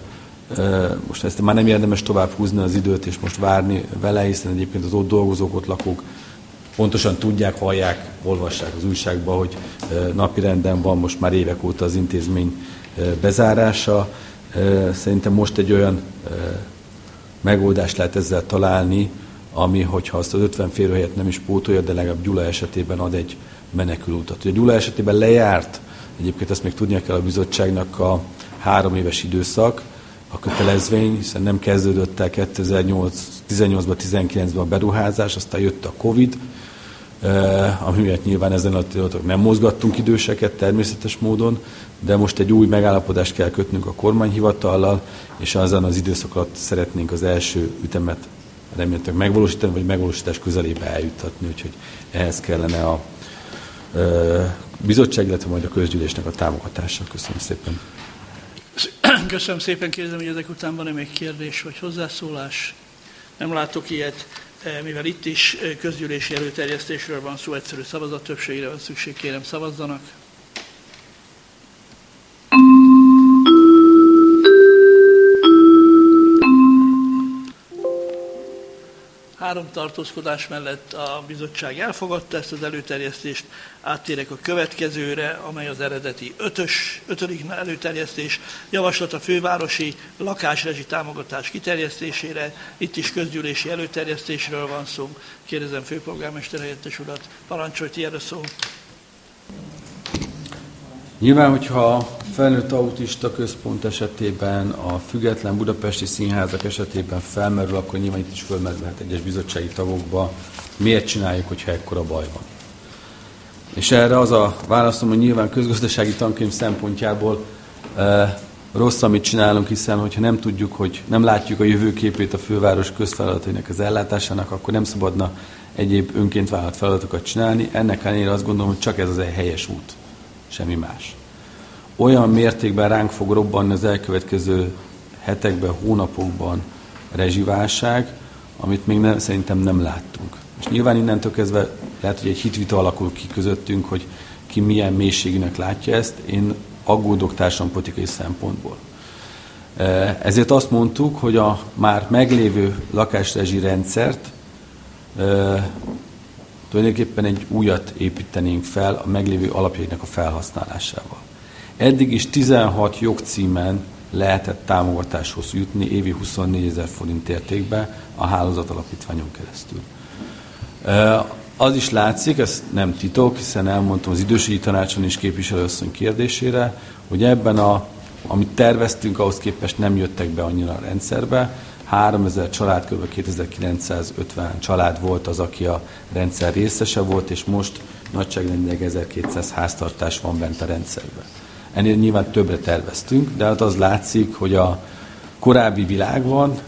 C: most ezt már nem érdemes tovább húzni az időt, és most várni vele, hiszen egyébként az ott dolgozók, ott lakók pontosan tudják, hallják, olvassák az újságban, hogy napirenden van most már évek óta az intézmény bezárása. Szerintem most egy olyan megoldást lehet ezzel találni, ami, hogyha azt az 50 férőhelyet nem is pótolja, de legalább Gyula esetében ad egy menekülútat. Ugye Gyula esetében lejárt, egyébként ezt még tudnia kell a bizottságnak, a 3 éves időszak, a kötelezvény, hiszen nem kezdődött el 2018-ban, 19-ben a beruházás, aztán jött a Covid, ami miatt nyilván ezen a területen nem mozgattunk időseket természetes módon, de most egy új megállapodást kell kötnünk a kormányhivatallal, és azon az időszak alatt szeretnénk az első ütemet remélhetőleg megvalósítani, vagy megvalósítás közelébe eljuttatni, úgyhogy ehhez kellene a bizottság, illetve majd a közgyűlésnek a támogatása. Köszönöm szépen.
A: Köszönöm szépen, kérdezem, hogy ezek után van-e még kérdés vagy hozzászólás? Nem látok ilyet, mivel itt is közgyűlési előterjesztésről van szó, egyszerű szavazattöbbségre van szükség, kérem szavazzanak. Három tartózkodás mellett a bizottság elfogadta ezt az előterjesztést. Áttérek a következőre, amely az eredeti 5. előterjesztés. Javaslat a fővárosi lakásrezsi támogatás kiterjesztésére. Itt is közgyűlési előterjesztésről van szó. Kérdezem főpolgármester helyettes urat, parancsolj, ti erre szó.
C: Nyilván, hogyha a felnőtt autista központ esetében, a független budapesti színházak esetében felmerül, akkor nyilván itt is fölmerülhet egyes bizottsági tagokba, miért csináljuk, hogyha ekkora baj van. És erre az a válaszom, hogy nyilván közgazdasági tankönyv szempontjából rossz, amit csinálunk, hiszen hogyha nem tudjuk, hogy nem látjuk a jövőképét a főváros közfeladatainak az ellátásának, akkor nem szabadna egyéb önként vállalt feladatokat csinálni. Ennek ellenére azt gondolom, hogy csak ez az egy helyes út. Semmi más. Olyan mértékben ránk fog robbanni az elkövetkező hetekben, hónapokban rezsiválság, amit még szerintem nem láttunk. És nyilván innentől kezdve lehet, hogy egy hitvita alakul ki közöttünk, hogy ki milyen mélységűnek látja ezt. Én aggódok társadalompolitikai szempontból. Ezért azt mondtuk, hogy a már meglévő lakásrezsi rendszert tulajdonképpen egy újat építenénk fel a meglévő alapjainak a felhasználásával. Eddig is 16 jogcímen lehetett támogatáshoz jutni évi 24 000 forint értékben a hálózat alapítványon keresztül. Az is látszik, ez nem titok, hiszen elmondtam az idősügyi tanácson is képviselőasszony kérdésére, hogy ebben amit terveztünk, ahhoz képest nem jöttek be annyira a rendszerbe. 3000 család, kb. 2950 család volt az, aki a rendszer részese volt, és most nagyságrendileg 1200 háztartás van bent a rendszerben. Ennél nyilván többre terveztünk, de hát az látszik, hogy a korábbi világban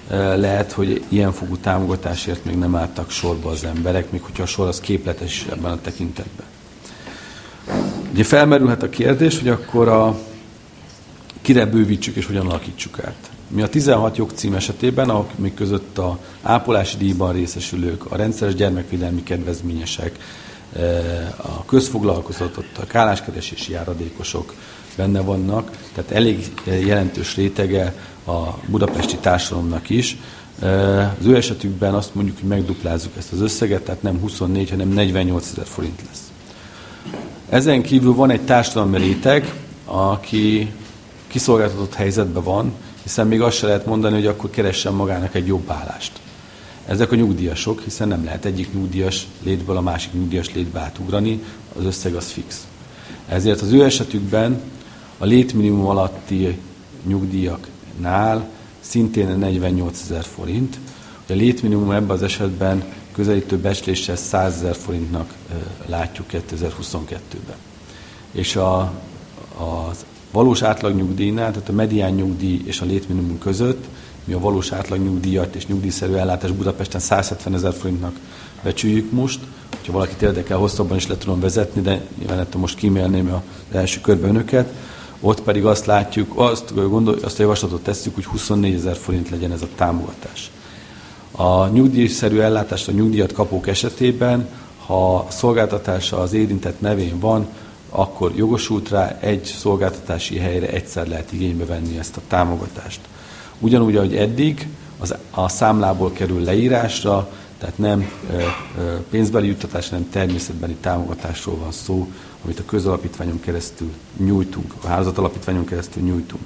C: lehet, hogy ilyen fogú támogatásért még nem álltak sorba az emberek, még hogyha a sor az képletes ebben a tekintetben. Ugye felmerülhet a kérdés, hogy akkor kire bővítsük és hogyan alakítsuk át. Mi a 16 jogcím esetében, amik között a ápolási díjban részesülők, a rendszeres gyermekvédelmi kedvezményesek, a közfoglalkoztatottak, álláskeresési járadékosok benne vannak, tehát elég jelentős rétege a budapesti társadalomnak is. Az ő esetükben azt mondjuk, hogy megduplázzuk ezt az összeget, tehát nem 24, hanem 48 000 forint lesz. Ezen kívül van egy társadalmi réteg, aki kiszolgáltatott helyzetben van, hiszen még azt se lehet mondani, hogy akkor keressen magának egy jobb állást. Ezek a nyugdíjasok, hiszen nem lehet egyik nyugdíjas létből a másik nyugdíjas létbe átugrani, az összeg az fix. Ezért az ő esetükben a létminimum alatti nyugdíjaknál szintén 48 000 forint. A létminimum ebben az esetben közelítő becsléssel 100 000 forintnak látjuk 2022-ben. És az valós átlagnyugdíjnál, tehát a medián nyugdíj és a létminimum között, mi a valós átlagnyugdíjat és nyugdíjszerű ellátás Budapesten 170 000 forintnak becsüljük most. Ha valakit érdekel, hosszabban is le tudom vezetni, de nyilván most kímélném az első körbe önöket. Ott pedig azt látjuk, azt a javaslatot tesszük, hogy 24 000 forint legyen ez a támogatás. A nyugdíjszerű ellátást a nyugdíjat kapók esetében, ha a szolgáltatása az érintett nevén van, akkor jogosult rá, egy szolgáltatási helyre egyszer lehet igénybe venni ezt a támogatást. Ugyanúgy, ahogy eddig, a számlából kerül leírásra, tehát nem pénzbeli juttatás, hanem természetbeli támogatásról van szó, amit a közalapítványon keresztül nyújtunk, a hálózatalapítványon keresztül nyújtunk.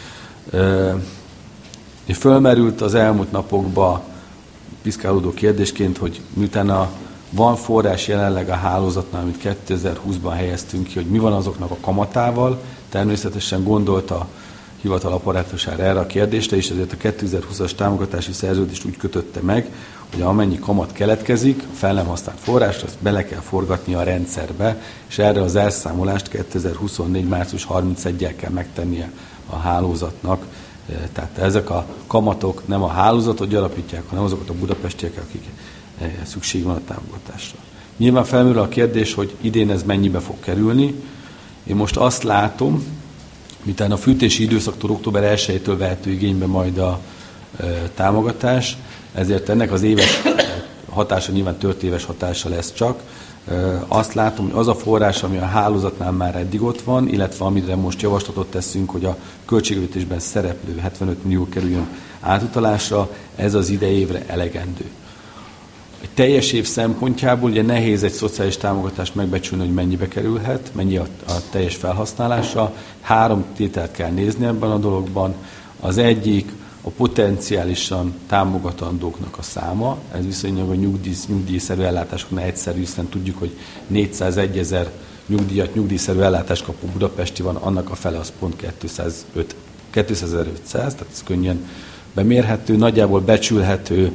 C: Fölmerült az elmúlt napokban piszkálódó kérdésként, hogy miután van forrás jelenleg a hálózatnál, amit 2020-ban helyeztünk ki, hogy mi van azoknak a kamatával, természetesen gondolt a hivatal apparátusára erre a kérdésre, és ezért a 2020-as támogatási szerződést úgy kötötte meg, hogy amennyi kamat keletkezik, a fel nem használt forrást, azt bele kell forgatni a rendszerbe, és erre az elszámolást 2024. március 31-jel kell megtennie a hálózatnak. Tehát ezek a kamatok nem a hálózatot gyarapítják, hanem azokat a budapestiek, akik szükség van a támogatásra. Nyilván felmerül a kérdés, hogy idén ez mennyibe fog kerülni. Én most azt látom, miután a fűtési időszaktól október 1-től vehető igénybe majd a támogatás, ezért ennek az éves hatása nyilván tört éves hatása lesz csak. Azt látom, hogy az a forrás, ami a hálózatnál már eddig ott van, illetve amire most javaslatot teszünk, hogy a költségvetésben szereplő 75 millió kerüljön átutalásra, ez az idei évre elegendő. Egy teljes év szempontjából ugye nehéz egy szociális támogatást megbecsülni, hogy mennyibe kerülhet, mennyi a teljes felhasználása. 3 tételt kell nézni ebben a dologban. Az egyik a potenciálisan támogatandóknak a száma, ez viszonylag a nyugdíjszerű ellátásoknál egyszerű, hiszen tudjuk, hogy 401 000 nyugdíjszerű ellátást kapó budapesti van, annak a fele az pont 200.500, tehát ez könnyen bemérhető, nagyjából becsülhető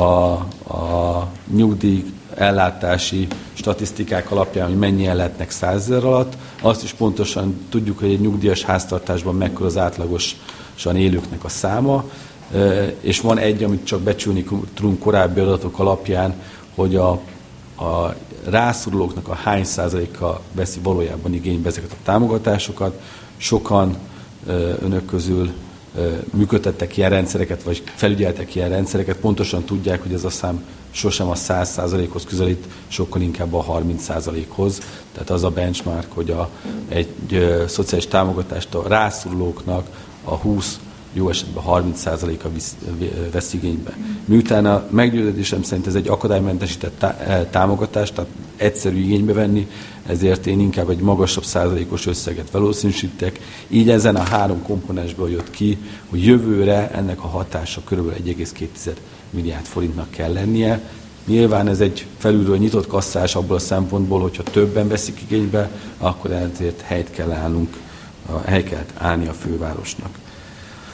C: a nyugdíj ellátási statisztikák alapján, hogy mennyien lehetnek 100 000 alatt. Azt is pontosan tudjuk, hogy egy nyugdíjas háztartásban mekkora az átlagosan élőknek a száma, és van egy, amit csak becsülni tudunk korábbi adatok alapján, hogy a rászorulóknak a hány százaléka veszi valójában igénybe ezeket a támogatásokat. Sokan önök közül működtettek ilyen rendszereket, vagy felügyeltek ilyen rendszereket, pontosan tudják, hogy ez a szám sosem a 100%-hoz közelít, sokkal inkább a 30%-hoz. Tehát az a benchmark, hogy egy szociális támogatást a rászorulóknak a 20, jó esetben 30%-a vesz igénybe. Miután a meggyőződésem szerint ez egy akadálymentesített támogatás, tehát egyszerű igénybe venni, ezért én inkább egy magasabb százalékos összeget valószínűsítek. Így ezen a 3 komponensből jött ki, hogy jövőre ennek a hatása kb. 1,2 milliárd forintnak kell lennie. Nyilván ez egy felülről nyitott kasszás abból a szempontból, hogyha többen veszik igénybe, akkor ezért helyt kell állni a fővárosnak.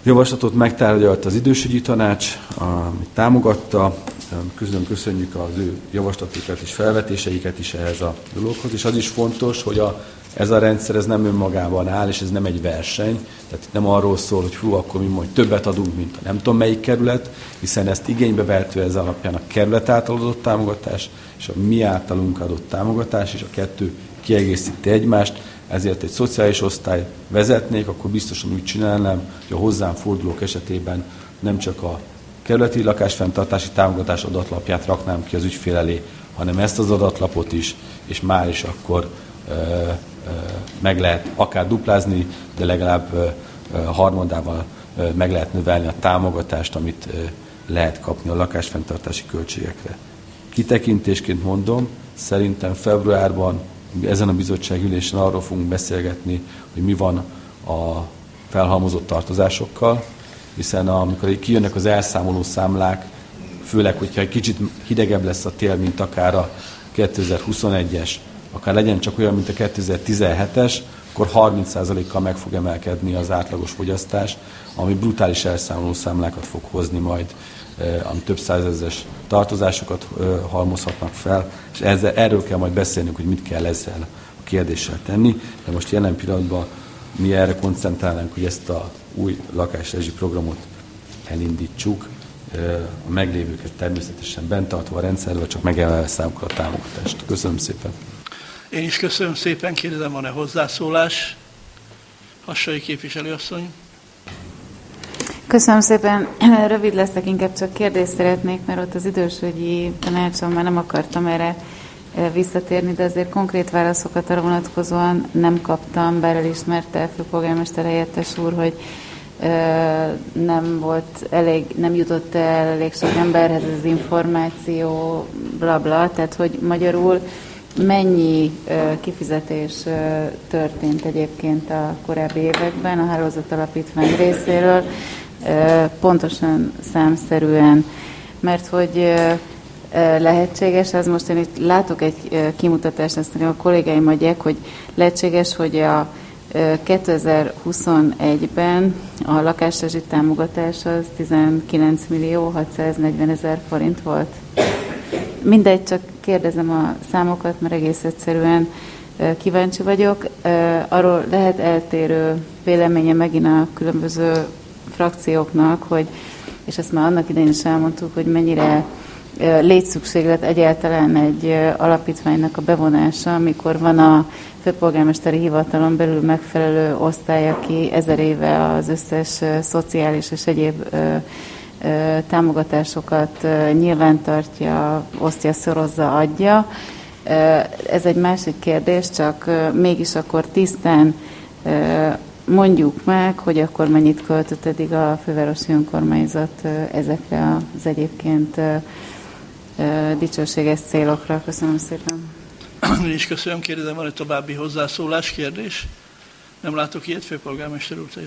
C: javaslatot megtárgyalta az idősügyi tanács, amit támogatta. Köszönjük az ő javaslatokat és felvetéseiket is ehhez a dologhoz. És az is fontos, hogy ez a rendszer ez nem önmagában áll, és ez nem egy verseny. Tehát itt nem arról szól, hogy akkor mi majd többet adunk, mint a nem tudom melyik kerület, hiszen ezt igénybe vehető ez alapján a kerület által adott támogatás, és a mi általunk adott támogatás, és a kettő kiegészíti egymást. Ezért egy szociális osztály vezetnék, akkor biztosan úgy csinálnám, hogy a hozzám fordulók esetében nem csak a kerületi lakásfenntartási támogatás adatlapját raknám ki az ügyfél elé, hanem ezt az adatlapot is, és már is akkor meg lehet akár duplázni, de legalább harmadával meg lehet növelni a támogatást, amit lehet kapni a lakásfenntartási költségekre. Kitekintésként mondom, szerintem februárban ezen a bizottságülésen arról fogunk beszélgetni, hogy mi van a felhalmozott tartozásokkal, hiszen amikor kijönnek az elszámoló számlák, főleg, hogyha egy kicsit hidegebb lesz a tél, mint akár a 2021-es, akár legyen csak olyan, mint a 2017-es, akkor 30%-kal meg fog emelkedni az átlagos fogyasztás, ami brutális elszámoló számlákat fog hozni majd, ami több százezres tartozásokat halmozhatnak fel, és erről kell majd beszélnünk, hogy mit kell ezzel a kérdéssel tenni, de most jelen pillanatban mi erre koncentrálnánk, hogy ezt a új lakásrezsi programot elindítsuk, a meglévőket természetesen bent tartva a rendszerben, csak megemelve számukra a támogatást. Köszönöm szépen.
A: Én is köszönöm szépen, kérdezem, van-e hozzászólás? Hassai képviselőasszony.
B: Köszönöm szépen. Rövid leszek, inkább csak kérdést szeretnék, mert ott az idősügyi tanácson már nem akartam erre visszatérni, de azért konkrét válaszokat arra vonatkozóan nem kaptam, bár elismerte főpolgármester helyettes úr, hogy nem jutott el elég sok emberhez az információ, blabla, tehát hogy magyarul mennyi kifizetés történt egyébként a korábbi években a Hálózat Alapítvány részéről, pontosan számszerűen, mert hogy lehetséges, az most én itt látok egy kimutatást, ezt a kollégáim adják, hogy lehetséges, hogy a 2021-ben a lakásrezsi támogatás az 19.640.000 forint volt. Mindegy, csak kérdezem a számokat, mert egész egyszerűen kíváncsi vagyok. Arról lehet eltérő véleménye megint a különböző frakcióknak, hogy, és ezt már annak idején is elmondtuk, hogy mennyire létszükséglet egyáltalán egy alapítványnak a bevonása, amikor van a főpolgármesteri hivatalon belül megfelelő osztály, aki 1000 éve az összes szociális és egyéb támogatásokat nyilvántartja, osztja, szorozza, adja. Ez egy másik kérdés, csak mégis akkor tisztán mondjuk meg, hogy akkor mennyit költött eddig a fővárosi önkormányzat ezekre az egyébként dicsőséges célokra. Köszönöm szépen.
A: Én is köszönöm, kérdezem, van egy további hozzászólás, kérdés? Nem látok ilyet, főpolgármester úr,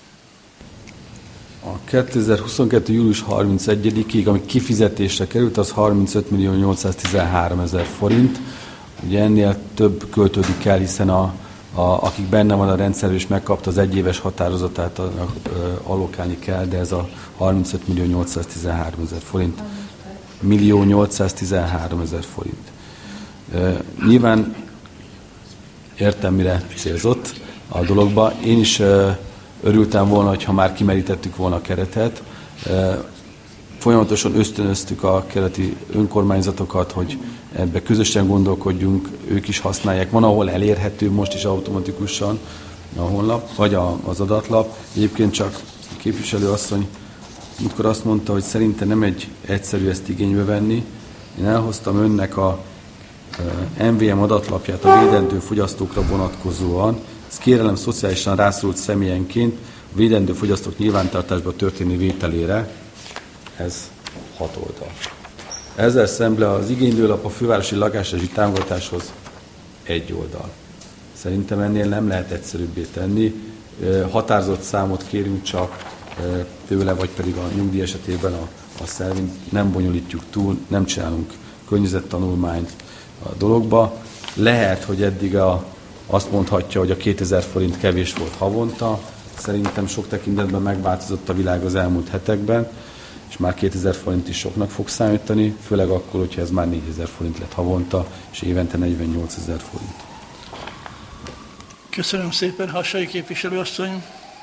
C: A 2022. július 31-ig, ami kifizetésre került, az 35.813.000 forint. Ugye ennél több költődik el, hiszen akik benne van a rendszerben és megkapta az egyéves határozatát, allokálni kell, de ez a 35.813.000 forint. 1.813.000 forint. Nyilván értem, mire célzott a dologba. Én is örültem volna, ha már kimerítettük volna a keretet. Folyamatosan ösztönöztük a keleti önkormányzatokat, hogy ebbe közösen gondolkodjunk, ők is használják. Van, ahol elérhető most is automatikusan a honlap, vagy az adatlap. Egyébként csak a képviselőasszony múltkor azt mondta, hogy szerintem nem egy egyszerű ezt igénybe venni. Én elhoztam önnek a MVM adatlapját a védendő fogyasztókra vonatkozóan. Ez kérelem szociálisan rászorult személyenként a védendő fogyasztók nyilvántartásba történő vételére. Ez 6 oldal. Ezzel szemben az igénylőlap a fővárosi lakásrezsi támogatáshoz 1 oldal. Szerintem ennél nem lehet egyszerűbbé tenni. Határozott számot kérünk csak tőle, vagy pedig a nyugdíj esetében a szervint nem bonyolítjuk túl, nem csinálunk környezettanulmányt a dologba. Lehet, hogy eddig azt mondhatja, hogy a 2000 forint kevés volt havonta. szerintem sok tekintetben megváltozott a világ az elmúlt hetekben, és már 2000 forint is soknak fog számítani, főleg akkor, hogyha ez már 4000 forint lett havonta, és évente 48 000 forint.
A: Köszönöm szépen, Hassai képviselőasszony.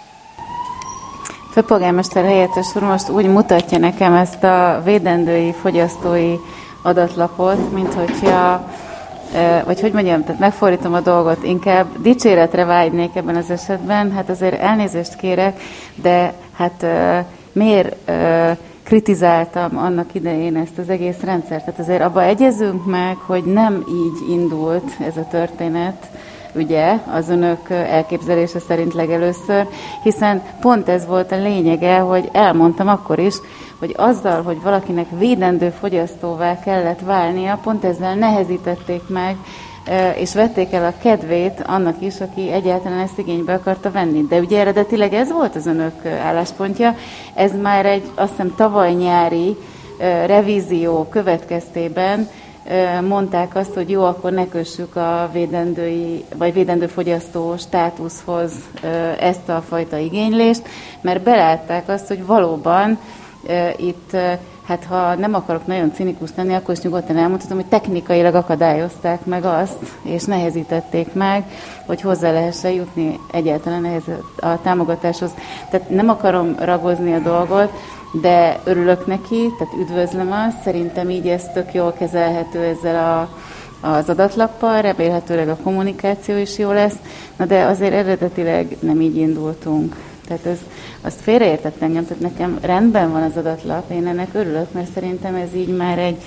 B: Főpolgármester helyettes úr most úgy mutatja nekem ezt a védendői fogyasztói adatlapot, mint hogyha, vagy hogy mondjam, tehát megfordítom a dolgot, inkább dicséretre vágynék ebben az esetben, hát azért elnézést kérek, de hát miért kritizáltam annak idején ezt az egész rendszert? Tehát azért abba egyezünk meg, hogy nem így indult ez a történet, ugye, az önök elképzelése szerint legelőször, hiszen pont ez volt a lényege, hogy elmondtam akkor is, hogy azzal, hogy valakinek védendő fogyasztóvá kellett válnia, pont ezzel nehezítették meg, és vették el a kedvét annak is, aki egyáltalán ezt igénybe akarta venni. De ugye eredetileg ez volt az önök álláspontja, ez már egy, azt hiszem, tavaly nyári revízió következtében mondták azt, hogy jó, akkor ne kössük a védendő fogyasztó státuszhoz ezt a fajta igénylést, mert belátták azt, hogy valóban itt, hát ha nem akarok nagyon cinikus lenni, akkor is nyugodtan elmondhatom, hogy technikailag akadályozták meg azt, és nehezítették meg, hogy hozzá lehessen jutni egyáltalán ehhez a támogatáshoz. Tehát nem akarom ragozni a dolgot, de örülök neki, tehát üdvözlöm azt, szerintem így ez tök jól kezelhető ezzel az adatlappal, remélhetőleg a kommunikáció is jó lesz, na de azért eredetileg nem így indultunk. Tehát azt félreértett engem, tehát nekem rendben van az adatlap, én ennek örülök, mert szerintem ez így már egy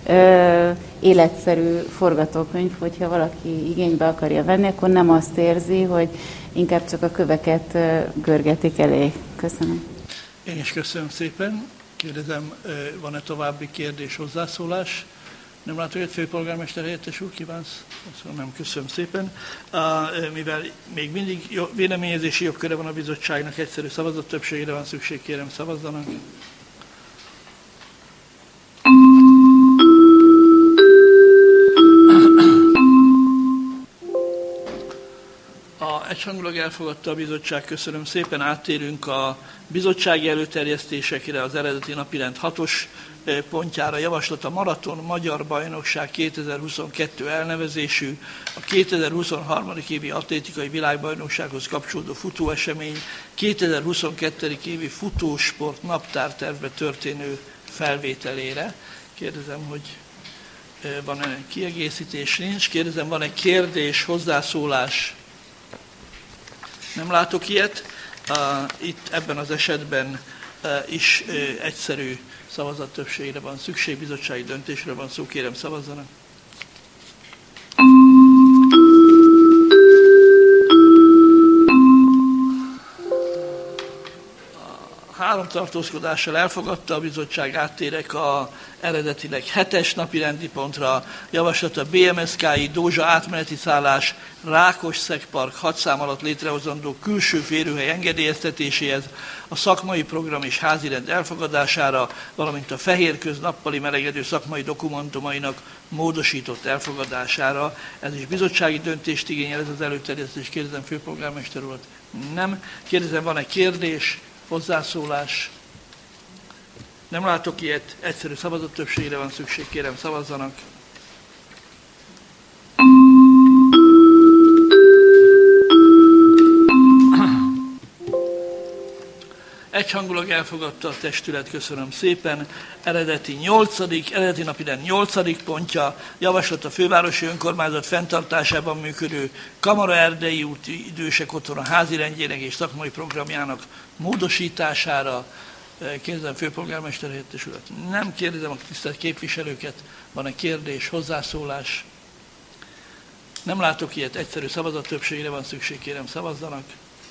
B: életszerű forgatókönyv, hogyha valaki igénybe akarja venni, akkor nem azt érzi, hogy inkább csak a köveket görgetik elé. Köszönöm.
A: Én is köszönöm szépen. Kérdezem, van-e további kérdés, hozzászólás? Nem látom, hogy főpolgármester helyettes úr kívánsz? Nem, köszönöm szépen. Mivel még mindig véleményezési jogköre van a bizottságnak, egyszerű szavazat többségére van szükség, kérem szavazzanak. Egyhangulag elfogadta a bizottság, köszönöm szépen. Áttérünk a bizottsági előterjesztésekre, az eredeti napirend 6-os pontjára. Javaslat a Maraton Magyar Bajnokság 2022 elnevezésű, a 2023. évi atlétikai világbajnoksághoz kapcsolódó futóesemény 2022. évi futósport naptártervbe történő felvételére. Kérdezem, hogy van-e kiegészítés? Nincs. Kérdezem, van-e kérdés, hozzászólás? Nem látok ilyet. Itt ebben az esetben is egyszerű szavazattöbbségre van szükség, bizottsági döntésre van szó, kérem szavazzanak. 3 tartózkodással elfogadta a bizottság, áttérek a eredetileg 7-es napi rendi pontra. Javaslat a BMSK-i Dózsa átmeneti szállás Rákosszegpark 6 szám alatt létrehozandó külső férőhely engedélyeztetéséhez, a szakmai program és házirend elfogadására, valamint a Fehérköz nappali melegedő szakmai dokumentumainak módosított elfogadására. Ez is bizottsági döntést igényel, ez az előterjesztés. Kérdezem főpolgármester urat. Nem. Kérdezem, van-e kérdés, hozzászólás? Nem látok ilyet, egyszerű szavazattöbbségre van szükség, kérem szavazzanak. Egyhangulag elfogadta a testület, köszönöm szépen. Eredeti napirend 8. pontja, javaslat a fővárosi önkormányzat fenntartásában működő Kamara Erdei úti idősek otthona házirendjének és szakmai programjának módosítására. Kérdezem főpolgármester helyettes urat. Nem. Kérdezem a tisztelt képviselőket, van-e kérdés, hozzászólás? Nem látok ilyet, egyszerű szavazattöbbségre van szükség, kérem szavazzanak.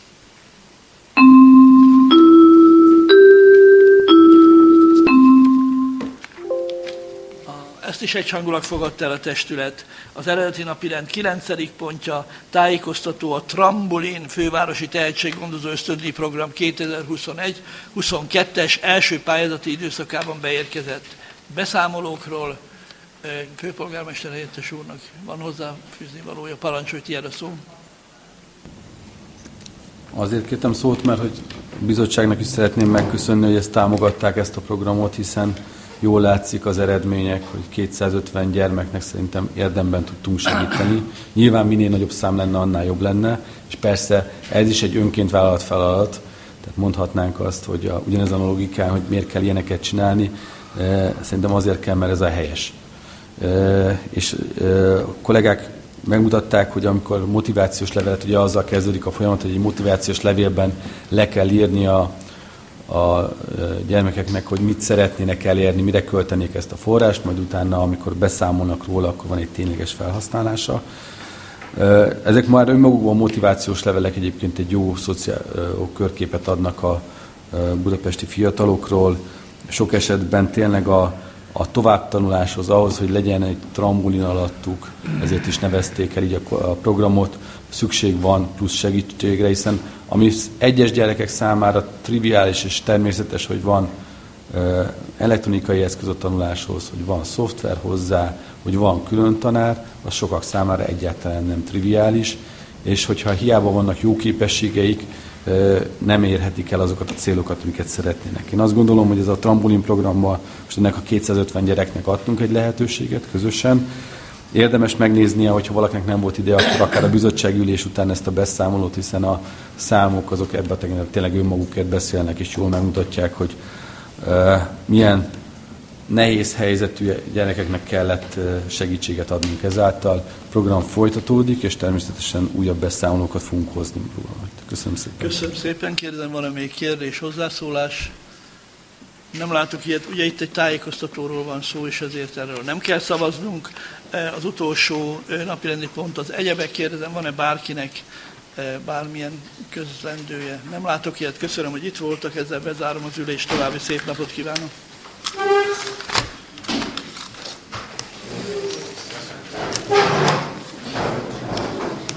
A: Ezt is egyhangulag fogadta el a testület. Az eredeti napirend 9. pontja, tájékoztató a Trambolin fővárosi tehetséggondozó ösztöndíj program 2021-22-es első pályázati időszakában beérkezett beszámolókról. Főpolgármester helyettes úrnak van hozzáfűzni valója, parancsolj, tiéd a szó.
C: Azért kértem szót, mert hogy a bizottságnak is szeretném megköszönni, hogy ezt támogatták, ezt a programot, hiszen jól látszik az eredmények, hogy 250 gyermeknek szerintem érdemben tudtunk segíteni. Nyilván minél nagyobb szám lenne, annál jobb lenne, és persze ez is egy önként vállalt feladat, tehát mondhatnánk azt, hogy ugyanezen a logikán, hogy miért kell ilyeneket csinálni, szerintem azért kell, mert ez a helyes. És a kollégák megmutatták, hogy amikor motivációs levelet, ugye azzal kezdődik a folyamat, hogy egy motivációs levélben le kell írni a gyermekeknek, hogy mit szeretnének elérni, mire költenék ezt a forrást, majd utána, amikor beszámolnak róla, akkor van egy tényleges felhasználása. Ezek már önmagukban motivációs levelek egyébként egy jó körképet adnak a budapesti fiatalokról. Sok esetben tényleg a továbbtanuláshoz, ahhoz, hogy legyen egy trambulin alattuk, ezért is nevezték el így a programot, szükség van plusz segítségre, hiszen ami egyes gyerekek számára triviális és természetes, hogy van elektronikai eszköz a tanuláshoz, hogy van szoftver hozzá, hogy van külön tanár, az sokak számára egyáltalán nem triviális, és hogyha hiába vannak jó képességeik, nem érhetik el azokat a célokat, amiket szeretnének. Én azt gondolom, hogy ez a trambolin programban most ennek a 250 gyereknek adtunk egy lehetőséget közösen. Érdemes megnéznie, hogyha valakinek nem volt ide, akkor akár a bizottsági ülés után ezt a beszámolót, hiszen a számok azok ebben a tekintetben tényleg önmagukért beszélnek, és jól megmutatják, hogy milyen nehéz helyzetű gyerekeknek kellett segítséget adnunk ezáltal. A program folytatódik, és természetesen újabb beszámolókat fogunk hozni róla. Köszönöm szépen.
A: Köszönöm szépen. Kérdezem, van-e még kérdés, hozzászólás? Nem látok ilyet. Ugye itt egy tájékoztatóról van szó, és ezért erről nem kell szavaznunk. Az utolsó napirendi pont az egyebek. Kérdezem, van-e bárkinek bármilyen közlendője? Nem látok ilyet. Köszönöm, hogy itt voltak. Ezzel bezárom az ülést. További szép napot kívánok.